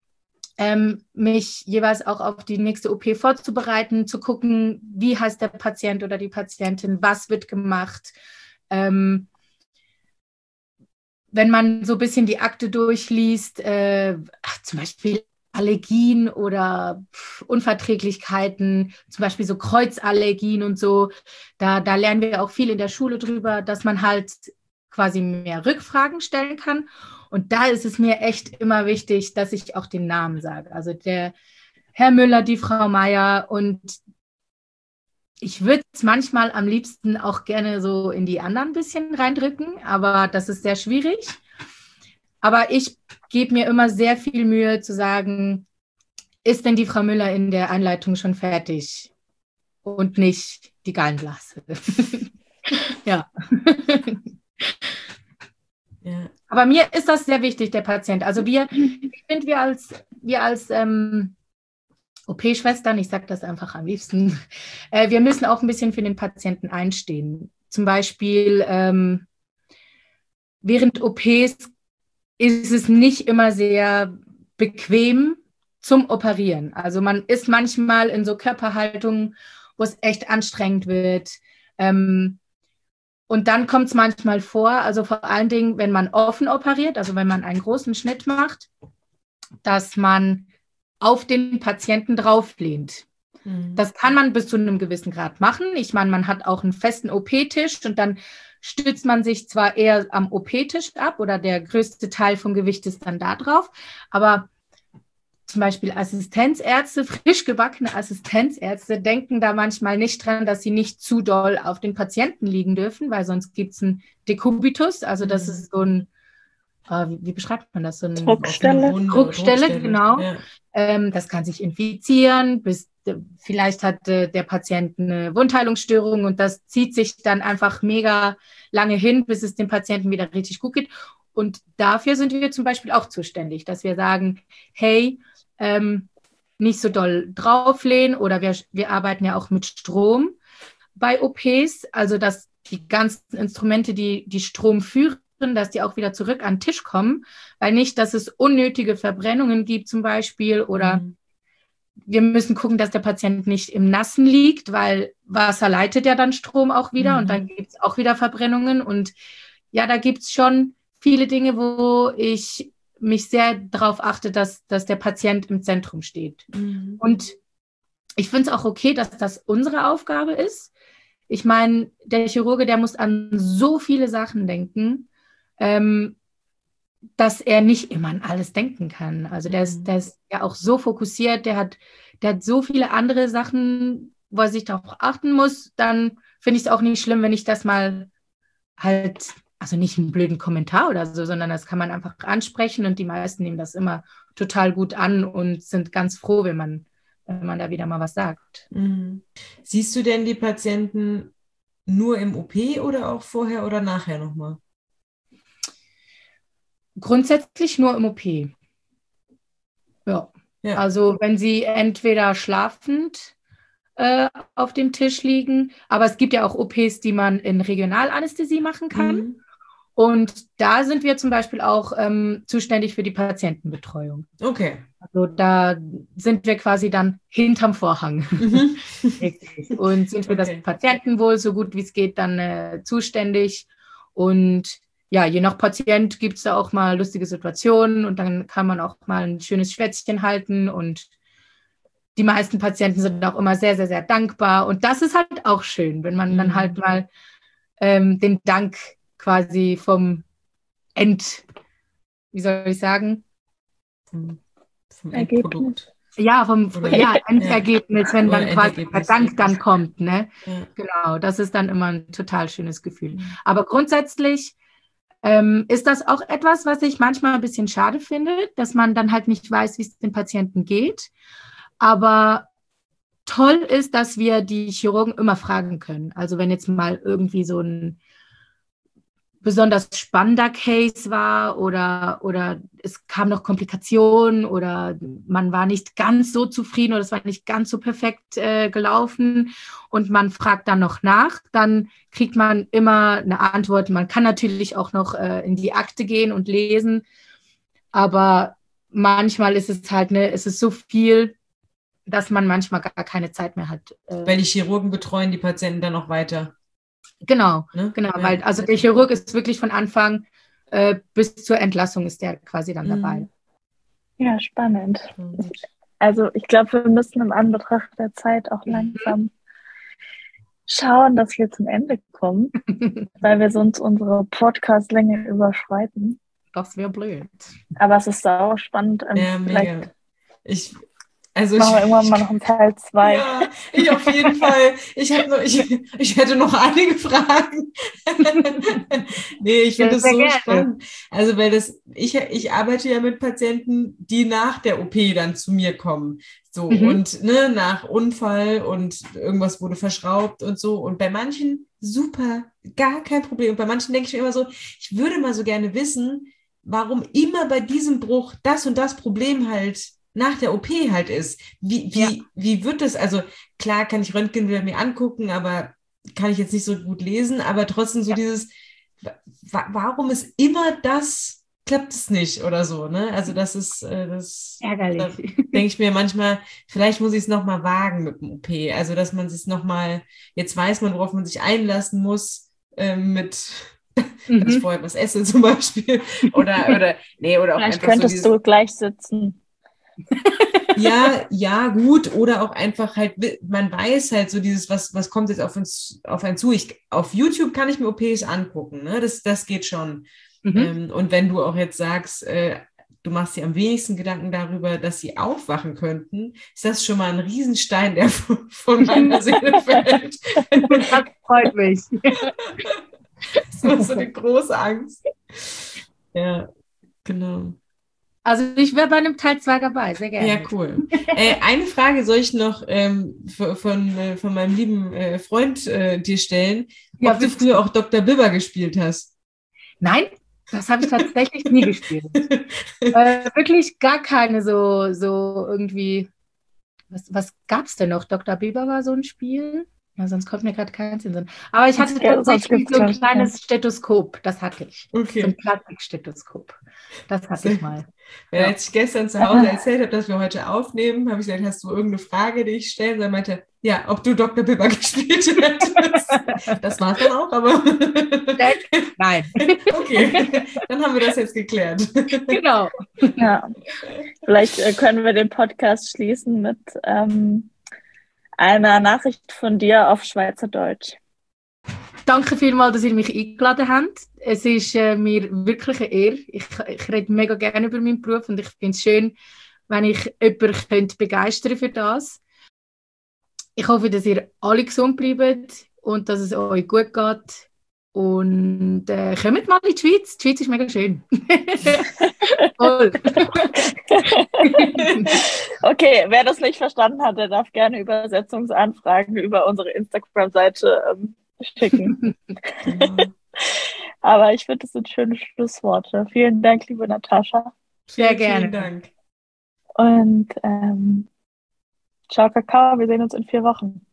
mich jeweils auch auf die nächste OP vorzubereiten, zu gucken, wie heißt der Patient oder die Patientin, was wird gemacht, wenn man so ein bisschen die Akte durchliest, zum Beispiel Allergien oder Unverträglichkeiten, zum Beispiel so Kreuzallergien und so, da lernen wir auch viel in der Schule drüber, dass man halt quasi mehr Rückfragen stellen kann. Und da ist es mir echt immer wichtig, dass ich auch den Namen sage. Also der Herr Müller, die Frau Meier, und ich würde es manchmal am liebsten auch gerne so in die anderen ein bisschen reindrücken, aber das ist sehr schwierig. Aber ich gebe mir immer sehr viel Mühe zu sagen, ist denn die Frau Müller in der Einleitung schon fertig und nicht die Gallenblase? Ja. Ja. Aber mir ist das sehr wichtig, der Patient. Also ich finde, wir als OP-Schwestern, ich sage das einfach am liebsten, wir müssen auch ein bisschen für den Patienten einstehen. Zum Beispiel während OPs ist es nicht immer sehr bequem zum Operieren. Also man ist manchmal in so Körperhaltungen, wo es echt anstrengend wird. Und dann kommt es manchmal vor, also vor allen Dingen, wenn man offen operiert, also wenn man einen großen Schnitt macht, dass man auf den Patienten drauflehnt. Das kann man bis zu einem gewissen Grad machen. Ich meine, man hat auch einen festen OP-Tisch und dann stützt man sich zwar eher am OP-Tisch ab oder der größte Teil vom Gewicht ist dann da drauf, aber zum Beispiel Assistenzärzte, frisch gebackene Assistenzärzte denken da manchmal nicht dran, dass sie nicht zu doll auf den Patienten liegen dürfen, weil sonst gibt es einen Dekubitus, also das ist so ein, wie beschreibt man das? So eine Druckstelle, genau. Ja. Das kann sich infizieren, vielleicht hat der Patient eine Wundheilungsstörung und das zieht sich dann einfach mega lange hin, bis es dem Patienten wieder richtig gut geht. Und dafür sind wir zum Beispiel auch zuständig, dass wir sagen, hey, nicht so doll drauflehnen oder wir arbeiten ja auch mit Strom bei OPs, also dass die ganzen Instrumente, die Strom führen, dass die auch wieder zurück an den Tisch kommen, weil nicht, dass es unnötige Verbrennungen gibt zum Beispiel oder wir müssen gucken, dass der Patient nicht im Nassen liegt, weil Wasser leitet ja dann Strom auch wieder und dann gibt es auch wieder Verbrennungen und ja, da gibt es schon viele Dinge, wo ich mich sehr darauf achte, dass der Patient im Zentrum steht. Und ich finde es auch okay, dass das unsere Aufgabe ist. Ich meine, der Chirurge, der muss an so viele Sachen denken, dass er nicht immer an alles denken kann. Also der ist ja auch so fokussiert, der hat so viele andere Sachen, wo er sich darauf achten muss, dann finde ich es auch nicht schlimm, wenn ich das mal halt, also nicht einen blöden Kommentar oder so, sondern das kann man einfach ansprechen und die meisten nehmen das immer total gut an und sind ganz froh, wenn man da wieder mal was sagt. Siehst du denn die Patienten nur im OP oder auch vorher oder nachher nochmal? Grundsätzlich nur im OP. Ja. Also wenn sie entweder schlafend auf dem Tisch liegen, aber es gibt ja auch OPs, die man in Regionalanästhesie machen kann. Und da sind wir zum Beispiel auch zuständig für die Patientenbetreuung. Okay. Also da sind wir quasi dann hinterm Vorhang und sind für das Patientenwohl so gut wie es geht dann zuständig. Und ja, je nach Patient gibt es da auch mal lustige Situationen und dann kann man auch mal ein schönes Schwätzchen halten und die meisten Patienten sind auch immer sehr, sehr, sehr dankbar und das ist halt auch schön, wenn man dann halt mal den Dank quasi vom wie soll ich sagen? Vom Endprodukt. Ja, Endergebnis, wenn dann quasi der Dank dann kommt, ne? Ja. Genau, das ist dann immer ein total schönes Gefühl. Aber grundsätzlich ist das auch etwas, was ich manchmal ein bisschen schade finde, dass man dann halt nicht weiß, wie es den Patienten geht. Aber toll ist, dass wir die Chirurgen immer fragen können. Also wenn jetzt mal irgendwie so ein besonders spannender Case war oder es kam noch Komplikationen oder man war nicht ganz so zufrieden oder es war nicht ganz so perfekt gelaufen und man fragt dann noch nach, dann kriegt man immer eine Antwort. Man kann natürlich auch noch in die Akte gehen und lesen, aber manchmal ist es halt, es ist so viel, dass man manchmal gar keine Zeit mehr hat. Weil die Chirurgen betreuen die Patienten dann auch weiter. Genau, ne? Genau, ja. Weil also der Chirurg ist wirklich von Anfang bis zur Entlassung ist der quasi dann dabei. Ja, spannend. Also ich glaube, wir müssen im Anbetracht der Zeit auch langsam schauen, dass wir zum Ende kommen, weil wir sonst unsere Podcast-Länge überschreiten. Das wäre blöd. Aber es ist sau spannend. Ja, Vielleicht mega. machen wir irgendwann mal noch einen Teil 2. Ja, ich auf jeden Fall. Ich hätte noch einige Fragen. Nee, ich finde das so spannend. Also, weil ich arbeite ja mit Patienten, die nach der OP dann zu mir kommen. So, und nach Unfall und irgendwas wurde verschraubt und so. Und bei manchen super, gar kein Problem. Und bei manchen denke ich mir immer so, ich würde mal so gerne wissen, warum immer bei diesem Bruch das und das Problem halt nach der OP halt ist. Wie wird das, also klar kann ich Röntgenbilder mir angucken, aber kann ich jetzt nicht so gut lesen, aber trotzdem so dieses, warum ist immer das, klappt es nicht oder so, ne? Also das ist, das ärgerlich. Denke ich mir manchmal, vielleicht muss ich es nochmal wagen mit dem OP, also dass man es nochmal, jetzt weiß man, worauf man sich einlassen muss, dass ich vorher was esse zum Beispiel, oder auch vielleicht einfach könntest du gleich sitzen. Ja, gut, oder auch einfach halt, man weiß halt so dieses, was kommt jetzt auf einen zu. Auf YouTube kann ich mir OPs angucken, ne? Das geht schon. Und wenn du auch jetzt sagst, du machst dir am wenigsten Gedanken darüber, dass sie aufwachen könnten, ist das schon mal ein Riesenstein, der von meiner Seele fällt. Das freut mich. Das war so eine große Angst. Ja, genau. Also ich wäre bei einem Teil 2 dabei, sehr gerne. Ja, cool. Eine Frage soll ich noch von meinem lieben Freund dir stellen, ob du früher auch Dr. Bibber gespielt hast. Nein, das habe ich tatsächlich nie gespielt. Wirklich gar keine so irgendwie. Was gab es denn noch? Dr. Bibber war so ein Spiel? Ja, sonst kommt mir gerade keins in den Sinn. Aber ich hatte tatsächlich so ein kleines Stethoskop, das hatte ich. Okay. So ein Plastikstethoskop. Das hatte ich mal. Ja, als ich gestern zu Hause erzählt habe, dass wir heute aufnehmen, habe ich gesagt, hast du irgendeine Frage, die ich stellen soll? Er meinte, ja, ob du Dr. Bibber gespielt hättest. Das war es dann auch, aber... Nein. Okay, dann haben wir das jetzt geklärt. Genau. Ja, vielleicht können wir den Podcast schließen mit einer Nachricht von dir auf Schweizerdeutsch. Danke vielmals, dass ihr mich eingeladen habt. Es ist mir wirklich eine Ehre. Ich rede mega gerne über meinen Beruf und ich finde es schön, wenn ich jemanden begeistern für das. Ich hoffe, dass ihr alle gesund bleibt und dass es euch gut geht. Und kommt mal in die Schweiz. Die Schweiz ist mega schön. Toll. Okay, wer das nicht verstanden hat, der darf gerne Übersetzungsanfragen über unsere Instagram-Seite schicken. Aber ich finde, das sind schöne Schlussworte. Vielen Dank, liebe Natascha. Sehr gerne. Vielen Dank. Und ciao, Kakao. Wir sehen uns in 4 Wochen.